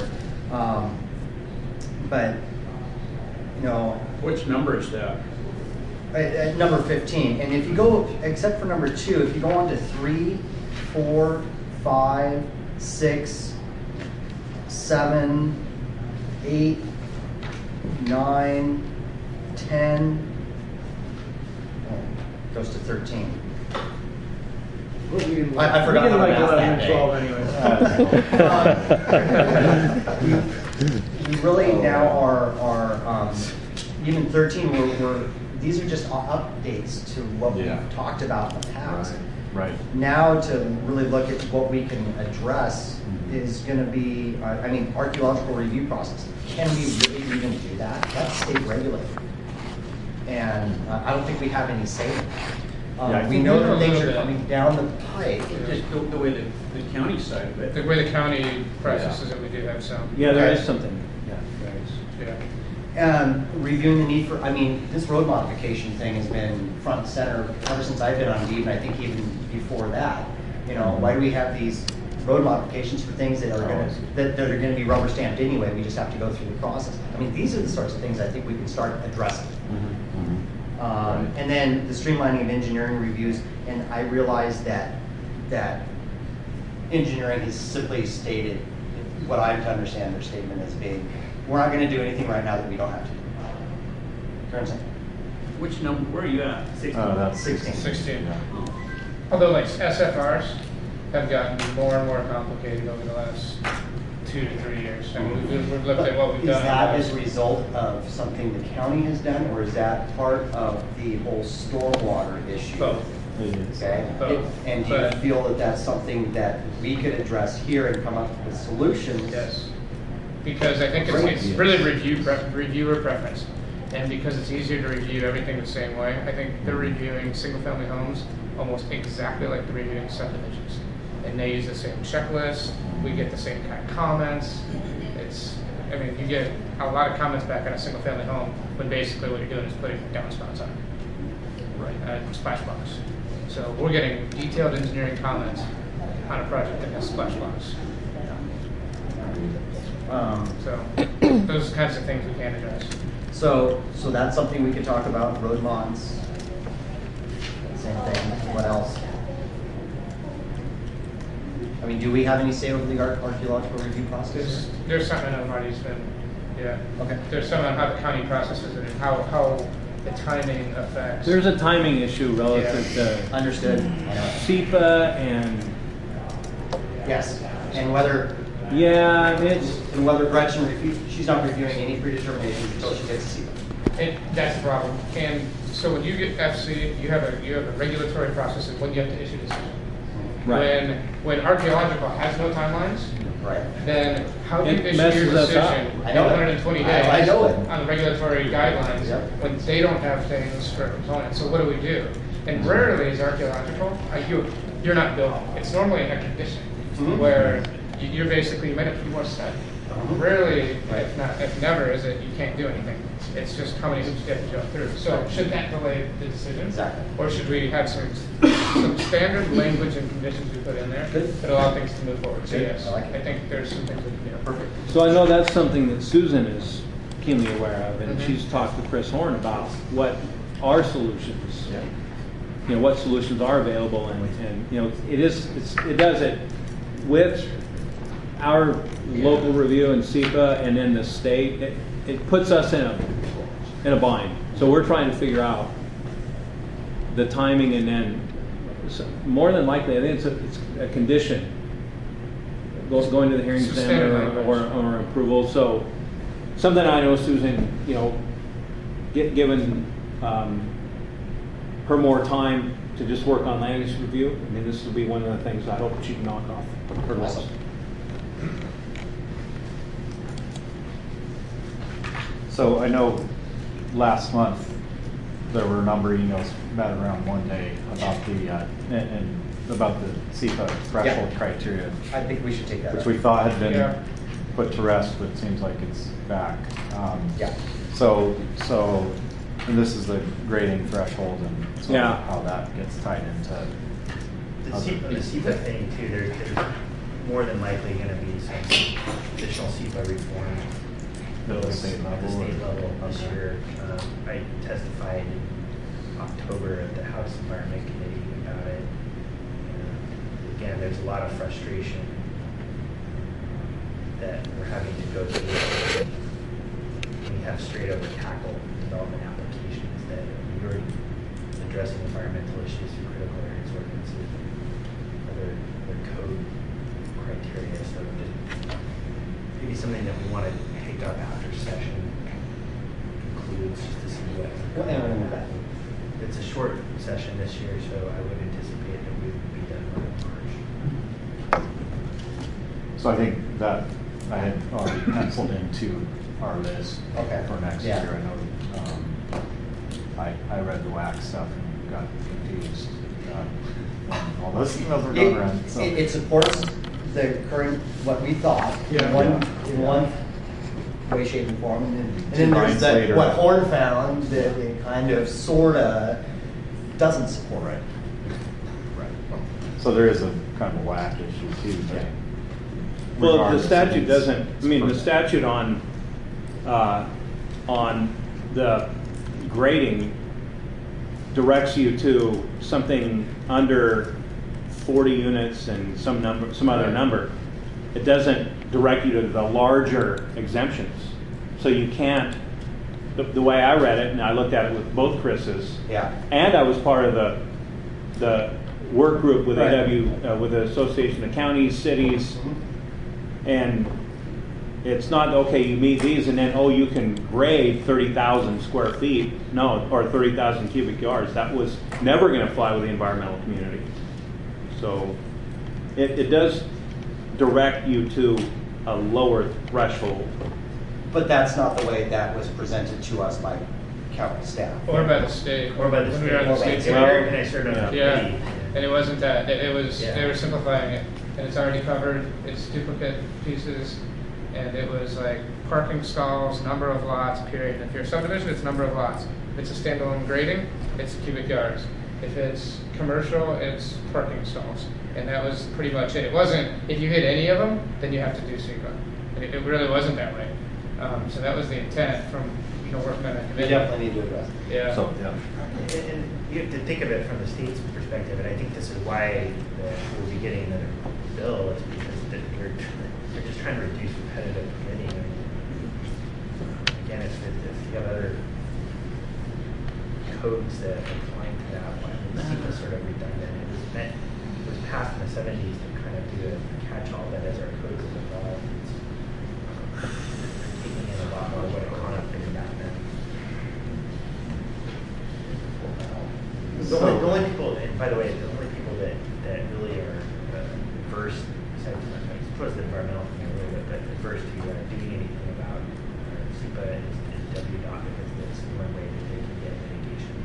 But
which number is that?
At number 15. And if you go, except for number 2, if you go on to 3, 4, 5, 6, 7, 8, 9, 10, goes to 13. I forgot how to math that day. We really now are even 13. These are just updates to what we've talked about in the past.
Right.
Now to really look at what we can address is going to be, archaeological review process. Can we really even do that? That's state regulated, and I don't think we have any say in that. We know that things are coming down the pipe.
Just the way the county side of it.
The way the county processes it, we do have some.
Yeah, there is something. Yeah, there is.
Yeah.
Reviewing the need for, this road modification thing has been front and center ever since I've been on DEEP, and I think even before that. Why do we have these road modifications for things that are going to be rubber stamped anyway? We just have to go through the process. These are the sorts of things I think we can start addressing. And then the streamlining of engineering reviews, and I realize that engineering has simply stated what I understand their statement as being, we're not going to do anything right now that we don't have to do. Currently.
Which number? Where are you at?
16.
That's
16. Although SFRs have gotten more and more complicated over the last 2 to 3 years. We've looked at what we've done.
Is that as a result of something the county has done, or is that part of the whole stormwater issue?
Both.
Okay.
Both.
And do you feel that that's something that we could address here and come up with solutions?
Yes. Because I think it's really reviewer preference. And because it's easier to review everything the same way, I think they're reviewing single-family homes almost exactly like they're reviewing subdivisions. And they use the same checklist. We get the same kind of comments. You get a lot of comments back on a single-family home when basically what you're doing is putting downspouts on it. Right. Splash box. So we're getting detailed engineering comments on a project that has splash box. So those kinds of things we can address.
So that's something we could talk about. Road mods. Same thing. What else? Do we have any say over the archaeological review process?
There's something I know Marty's been. Yeah.
Okay.
There's something on how the county processes it and how the timing affects.
There's a timing issue relative to
understood
SEPA and
yes. And whether,
Yeah, it's,
and whether Gretchen, she's not reviewing any predeterminations until she gets to see them.
And that's the problem. So when you get FC, you have a regulatory process of when you have to issue decisions.
Right.
When archaeological has no timelines,
Right.
then how do you
It
issue
messes
your
us up.
decision
I
in
know it.
120 days
I know it.
on the regulatory guidelines
Yep.
when they don't have things for components? So what do? And rarely is archaeological, you're not building. It's normally a condition where you're basically, you might have to do more study. Rarely, if never, is it you can't do anything. It's just how many hoops you have to jump through. So should that delay the decision?
Exactly.
Or should we have some standard language and conditions we put in there that allow things to move forward? So yes, I think there's some things we can do. Perfect.
so I know that's something that Susan is keenly aware of, and she's talked to Chris Horn about what our solutions, what solutions are available, and it does it with our local review and SEPA, and then the state. It puts us in a bind. So we're trying to figure out the timing, and then more than likely, I think it's a condition going to the hearing examiner or approval. So something I know Susan, given her more time to just work on land use review, I mean, this will be one of the things I hope she can knock off her list.
So I know last month there were a number of emails met around one day about about the SEPA threshold criteria.
I think we should take that
which
up.
we thought had been put to rest, but it seems like it's back.
Yeah.
So and this is the grading threshold and so how that gets tied into
The SEPA thing too, there's more than likely going to be some additional SEPA reform.
At the state level
This year. I testified in October at the House Environment Committee about it. Again, there's a lot of frustration that we're having to go through. We have straight over tackle development applications that you're addressing environmental issues through critical areas ordinances, other code criteria. So just maybe something that we want to take up after session concludes, just to see what it's a short session this year, so I would anticipate that we would be done by March.
So I think that I had already penciled into our list for next year. I know I read the WAC stuff and got confused. All those emails were going around. So.
It supports the current, what we thought, in one way, shape, and form. And then there's what Horn found that it kind of, sort of, doesn't support.
Right. So there is a kind of a WAC issue too.
Well, the statute doesn't, I mean, the statute on the grading directs you to something under 40 units and some other number. It doesn't direct you to the larger exemptions. So you can't, the way I read it, and I looked at it with both Chris's, and I was part of the work group with with the Association of Counties, Cities, and it's not, okay, you meet these and then, you can grade 30,000 square feet, or 30,000 cubic yards. That was never going to fly with the environmental community. So it does direct you to a lower threshold.
But that's not the way that was presented to us by county staff.
Or by the state.
Or by the
When
state.
we were on the state
Well, and I served on a committee.
and it wasn't that. It was, they were simplifying it. And it's already covered, it's duplicate pieces, and it was like parking stalls, number of lots, period. If you're a subdivision, it's number of lots. If it's a standalone grading, it's cubic yards. If it's commercial, it's parking stalls. And that was pretty much it. It wasn't, if you hit any of them, then you have to do SEPA. It really wasn't that way. So that was the intent from working on that committee.
We definitely need to address it.
Yeah.
So,
And you have to think of it from the state's perspective, and I think this is why we'll be getting another bill, is because they're just trying to reduce repetitive permitting. I mean, again, if you have other codes that are applying to that, the SEPA sort of redundant. It was passed in the 70s to kind of do a catch-all that as our towards the environmental thing a little bit, but adverse to doing anything about SEPA is WDOT, because that's one way that they can get mitigation.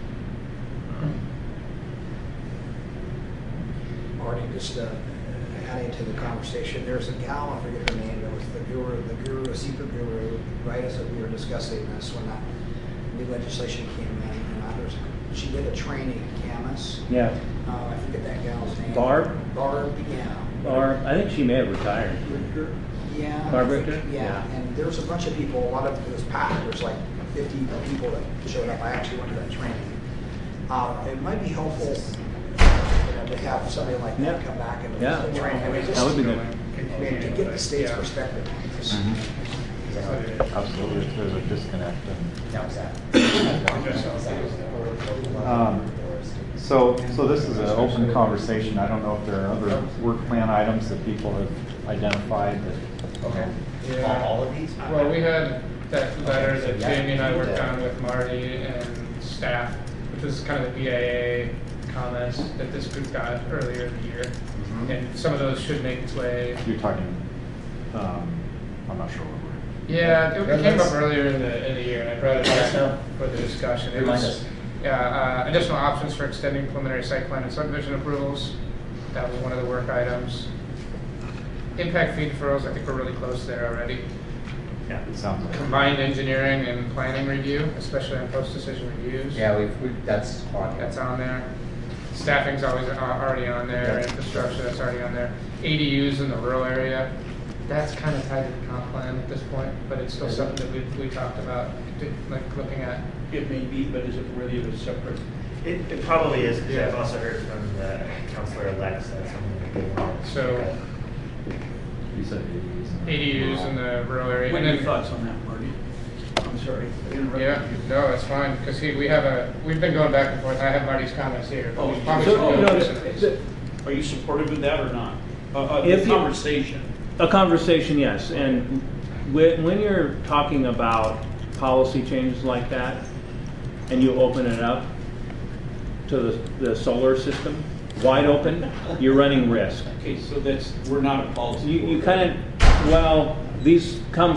Marty, just adding to the conversation, there's a gal, I forget her name, that was the guru, a SEPA guru, right as we were discussing this when that new legislation came in. And she did a training at Camas.
Yeah.
I forget that gal's name.
Barb?
Barb, yeah.
Or I think she may have retired.
Yeah.
Barb Richter?
Yeah, and there's a bunch of people, a lot of it was packed, there's like 50 people that showed up. I actually went to that training. It might be helpful to have somebody like that come back and train.
That would be good.
To get the state's perspective on this.
Absolutely, there's a disconnect.
That was that.
So this is an open conversation. I don't know if there are other work plan items that people have identified that.
Okay.
Yeah.
All of these?
Well, we had that letter that Jamie and I worked on with Marty and staff, which was kind of the BIA comments that this group got earlier in the year. And some of those should make its way.
You're talking, I'm not sure what we're.
Yeah, it came up earlier in the year, and I brought it back for the discussion. It was, additional options for extending preliminary site plan and subdivision approvals. That was one of the work items. Impact fee deferrals, I think we're really close there already.
Yeah, it sounds like.
Combined engineering and planning review, especially on post-decision reviews.
Yeah, that's
on there. Staffing's always already on there. Infrastructure, that's already on there. ADUs in the rural area, that's kind of tied to the comp plan at this point, but it's still something that we talked about, like looking at.
It may be, but is it really a separate?
It probably is, because I've also heard from the counselor-elects that something that they want.
So,
you said
ADUs in the rural area.
What
And
are
then-
your thoughts on that, Marty? I'm sorry.
Yeah, no, it's fine, because we've been going back and forth. I have Marty's comments here. But we probably should go through some of these.
Are you supportive of that or not?
If
The
you-
conversation.
A conversation, yes. And when you're talking about policy changes like that, and you open it up to the solar system, wide open, you're running risk.
Okay, so we're not a policy.
You kind of, well, these are coming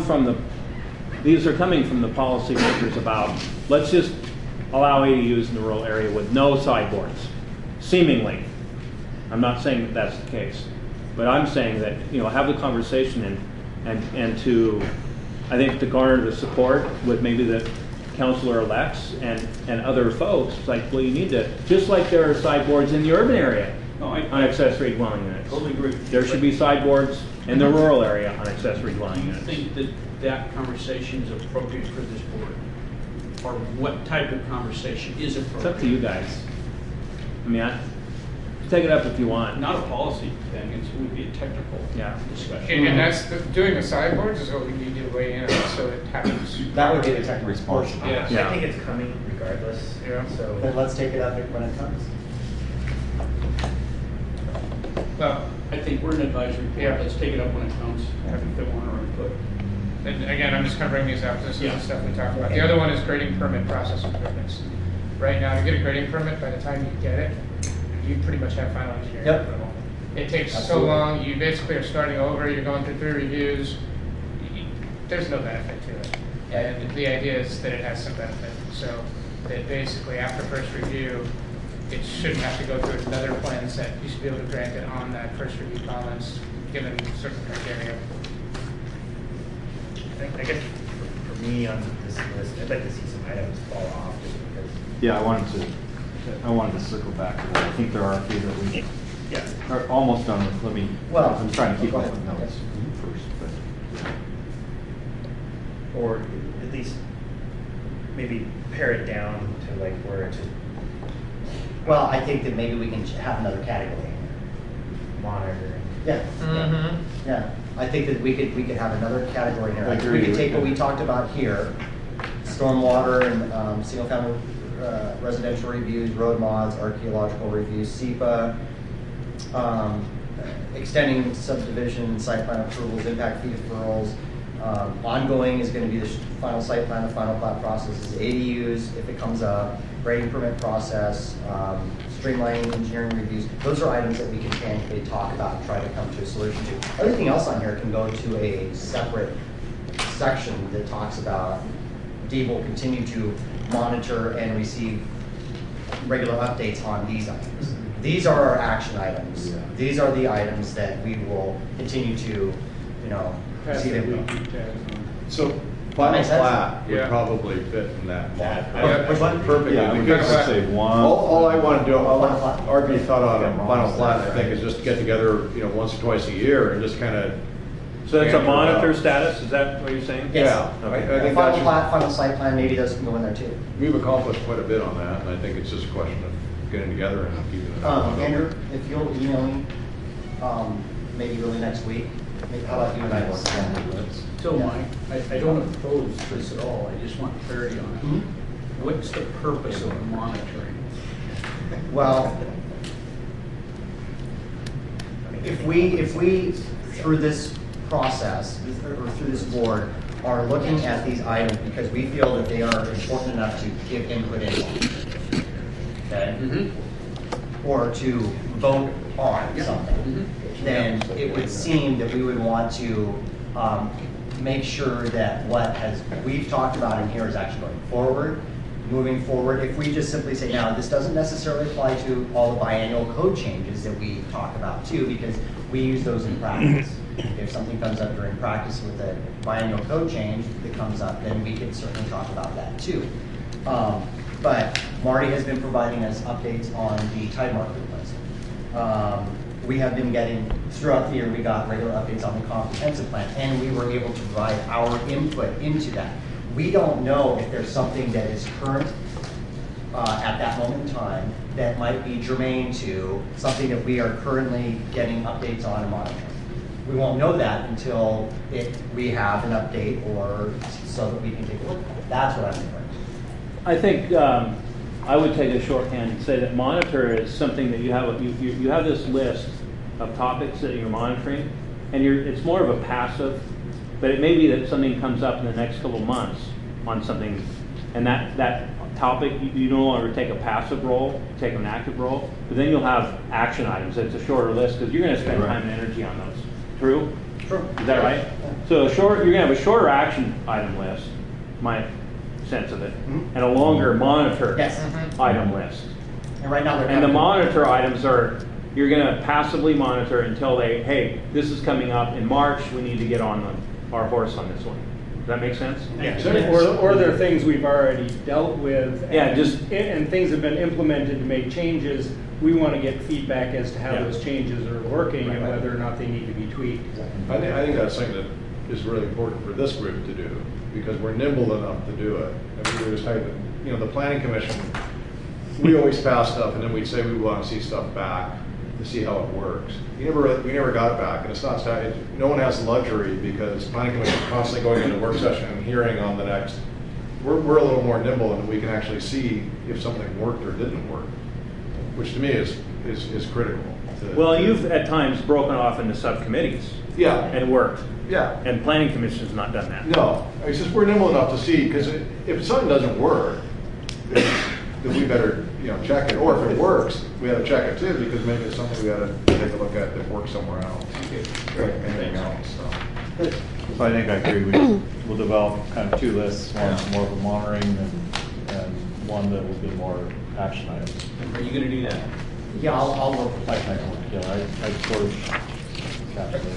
from the policymakers about, let's just allow ADUs in the rural area with no sideboards, seemingly. I'm not saying that that's the case, but I'm saying that, have the conversation and to, I think, to garner the support with maybe the counselor-elects and other folks. It's like, well, you need to, just like there are sideboards in the urban area on accessory dwelling units.
Totally agree.
There should be sideboards in the rural area on accessory dwelling
Do you
units.
think that conversation is appropriate for this board? Or what type of conversation is appropriate?
It's up to you guys. I mean, take it up if you want.
Not a policy thing, it would be a technical discussion.
And that's, doing the sideboards is what we need to weigh in on, so it happens.
That would be the technical response.
Yes.
I think it's coming regardless.
Yeah.
So
Then let's take it up when it comes.
Well,
I think we're an advisory board.
Yeah.
Let's take it up when it comes, if they want our input.
and again, I'm just kind of bringing these up, this is
Yeah.
the stuff we talked about. The other one is grading permit process improvements. Right now, to get a grading permit, by the time you get it, you pretty much have final engineering
Yep.
approval. It takes
Absolutely.
so long, you basically are starting over, you're going through 3 reviews. There's no benefit to it. And the idea is that it has some benefit. So that basically after first review, it shouldn't have to go through another plan set. You should be able to grant it on that first review comments, given certain criteria.
I guess for me on this list, I'd like to see some items fall off just because.
Yeah, I wanted to circle back to that. I think there are a few that we are almost done with. I'm trying to keep
go
up
ahead.
with notes first, but.
Or at least maybe pare it down to like where it's just
Well, I think that maybe we can have another category.
monitoring.
Yeah.
Mm-hmm.
Yeah, I think that we could have another category here. Like, we
Agreed.
could take what we talked about here, stormwater and single-family residential reviews, road mods, archaeological reviews, SEPA, extending subdivision, site plan approvals, impact fee deferrals. Ongoing is going to be the final site plan, the final plat processes, ADUs if it comes up, grading permit process, streamlining engineering reviews. Those are items that we can tangibly talk about and try to come to a solution to. Everything else on here can go to a separate section that talks about Dave will continue to monitor and receive regular updates on these items. These are our action items.
Yeah.
These are the items that we will continue to, receive input.
So,
That makes sense?
Plat would probably fit in that
Yeah. Which one?
perfectly.
Yeah, we
because
could say one.
All I want to do,
Final plat.
RB thought on a final plat, I think, is just get together, once or twice a year and just kind of.
So that's a monitor status, is that what you're saying?
Yes.
Yeah, I think
Final
that's,
plat, final site plan, maybe those can go in there too.
we've accomplished quite a bit on that, and I think it's just a question of getting together and keeping it.
Andrew, if you'll email me, maybe early next week, how about you and I work together?
So Mike, I don't oppose this at all, I just want clarity on it. What's the purpose of the monitoring?
Well, if we, through this process, or through this board, are looking at these items because we feel that they are important enough to give input in, okay? Or to vote on something, then it would seem that we would want to make sure that what we've talked about in here is actually going forward, moving forward. If we just simply say, now, this doesn't necessarily apply to all the biannual code changes that we talk about too, because we use those in practice. If something comes up during practice with a biannual code change that comes up, then we can certainly talk about that too. But Marty has been providing us updates on the tide marker replacement. We have been getting, throughout the year, we got regular updates on the comprehensive plan, and we were able to provide our input into that. We don't know if there's something that is current at that moment in time that might be germane to something that we are currently getting updates on and monitoring. We won't know that until we have an update or so that we can take a look at it. That's what I'm referring to.
I think I would take a shorthand and say that monitor is something that you have. You have this list of topics that you're monitoring, and it's more of a passive. But it may be that something comes up in the next couple of months on something, and that topic you no longer take a passive role, you take an active role. But then you'll have action items. It's a shorter list because you're going to spend time and energy on those. True?
True.
Is that right? So you're going to have a shorter action item list. My sense of it, and a longer monitor item list.
And right now
the monitor items you're going to passively monitor until hey, this is coming up in March, we need to get on our horse on this one. Does that make sense?
Yeah. Or there are things we've already dealt with, and things have been implemented to make changes. We want to get feedback as to how those changes are working and whether or not they need to be tweaked.
I think that's something that is really important for this group to do, because we're nimble enough to do it. And we were just the planning commission, we always pass stuff and then we'd say we want to see stuff back to see how it works. We never got it back, and it's not, no one has the luxury because planning commission is constantly going into work session and hearing on the next. We're a little more nimble and we can actually see if something worked or didn't work, which to me is critical.
Well, you've at times broken off into subcommittees.
Yeah.
And worked.
Yeah.
And planning commission's not done that.
No, it's just we're nimble enough to see, because if something doesn't work, then we better check it. Or if it works, we ought to check it too, because maybe it's something we ought to take a look at that works somewhere else. Anything else.
So I think I agree. We'll develop kind of two lists. One's more of a monitoring and one that will be more action items.
Are you going to do that?
Yeah, I'll work with that.
I sort of captured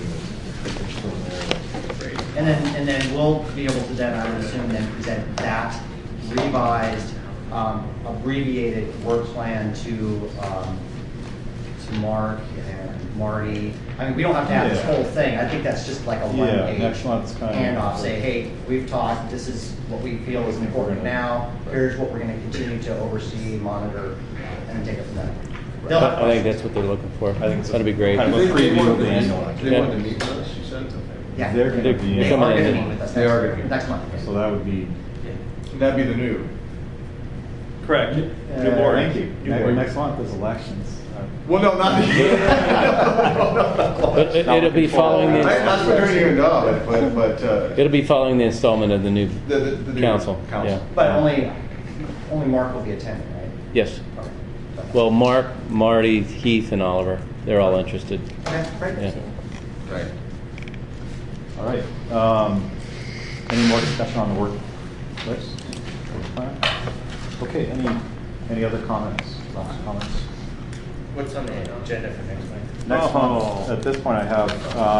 it.
And then we'll be able to then, I would assume, then present that revised, abbreviated work plan to Mark and Marty. I mean, we don't have to have this whole thing. I think that's just like a one-page handoff. Say, hey, we've talked. This is what we feel is important now. Here's what we're going to continue to oversee, monitor, and take it from there.
I think that's what they're looking for. I think that'd be great.
Kind of a preview of the annual. They want to meet with us, you said?
Yeah.
They're going to be
They are going to meet with us.
They are going to be
next month.
So that would be.
That'd be the new.
Correct. New board.
Thank you. Next month is elections.
Well, no, not
But it'll be following the.
That's what you're doing, but
It'll be following the installment of the new
the
council.
council.
Yeah.
But only Mark will be attending, right?
Yes.
Okay.
Well, Mark, Marty, Heath, and Oliver, they're all interested. Yeah.
Right.
All right. Any more discussion on the work list? Work plan? Okay, any other comments? Last comments?
What's on the agenda for next month?
Next month, at this point I have,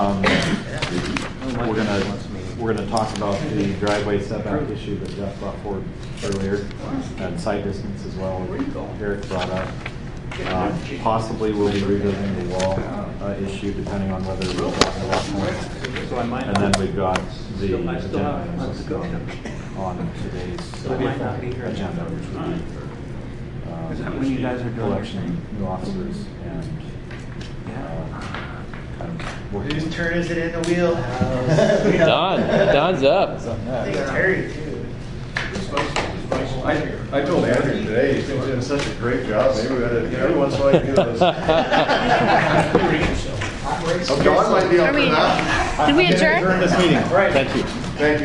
we're gonna talk about the driveway setback issue that Jeff brought forward earlier, and site distance as well, Eric brought up. Possibly we'll be revisiting the wall issue depending on whether we've got the wall points. And then we've got the agenda items on today's agenda, which would be
when you guys are doing
election, new officers, and kind of working.
Whose turn is it in the wheelhouse?
Don's up.
I think Terry too.
I told Andrew today, he's doing such a great job, maybe we ought to, every once in a while you do those. Oh, John might be up for that.
Did we adjourn?
Adjourn this meeting. Thank you.
Thank you.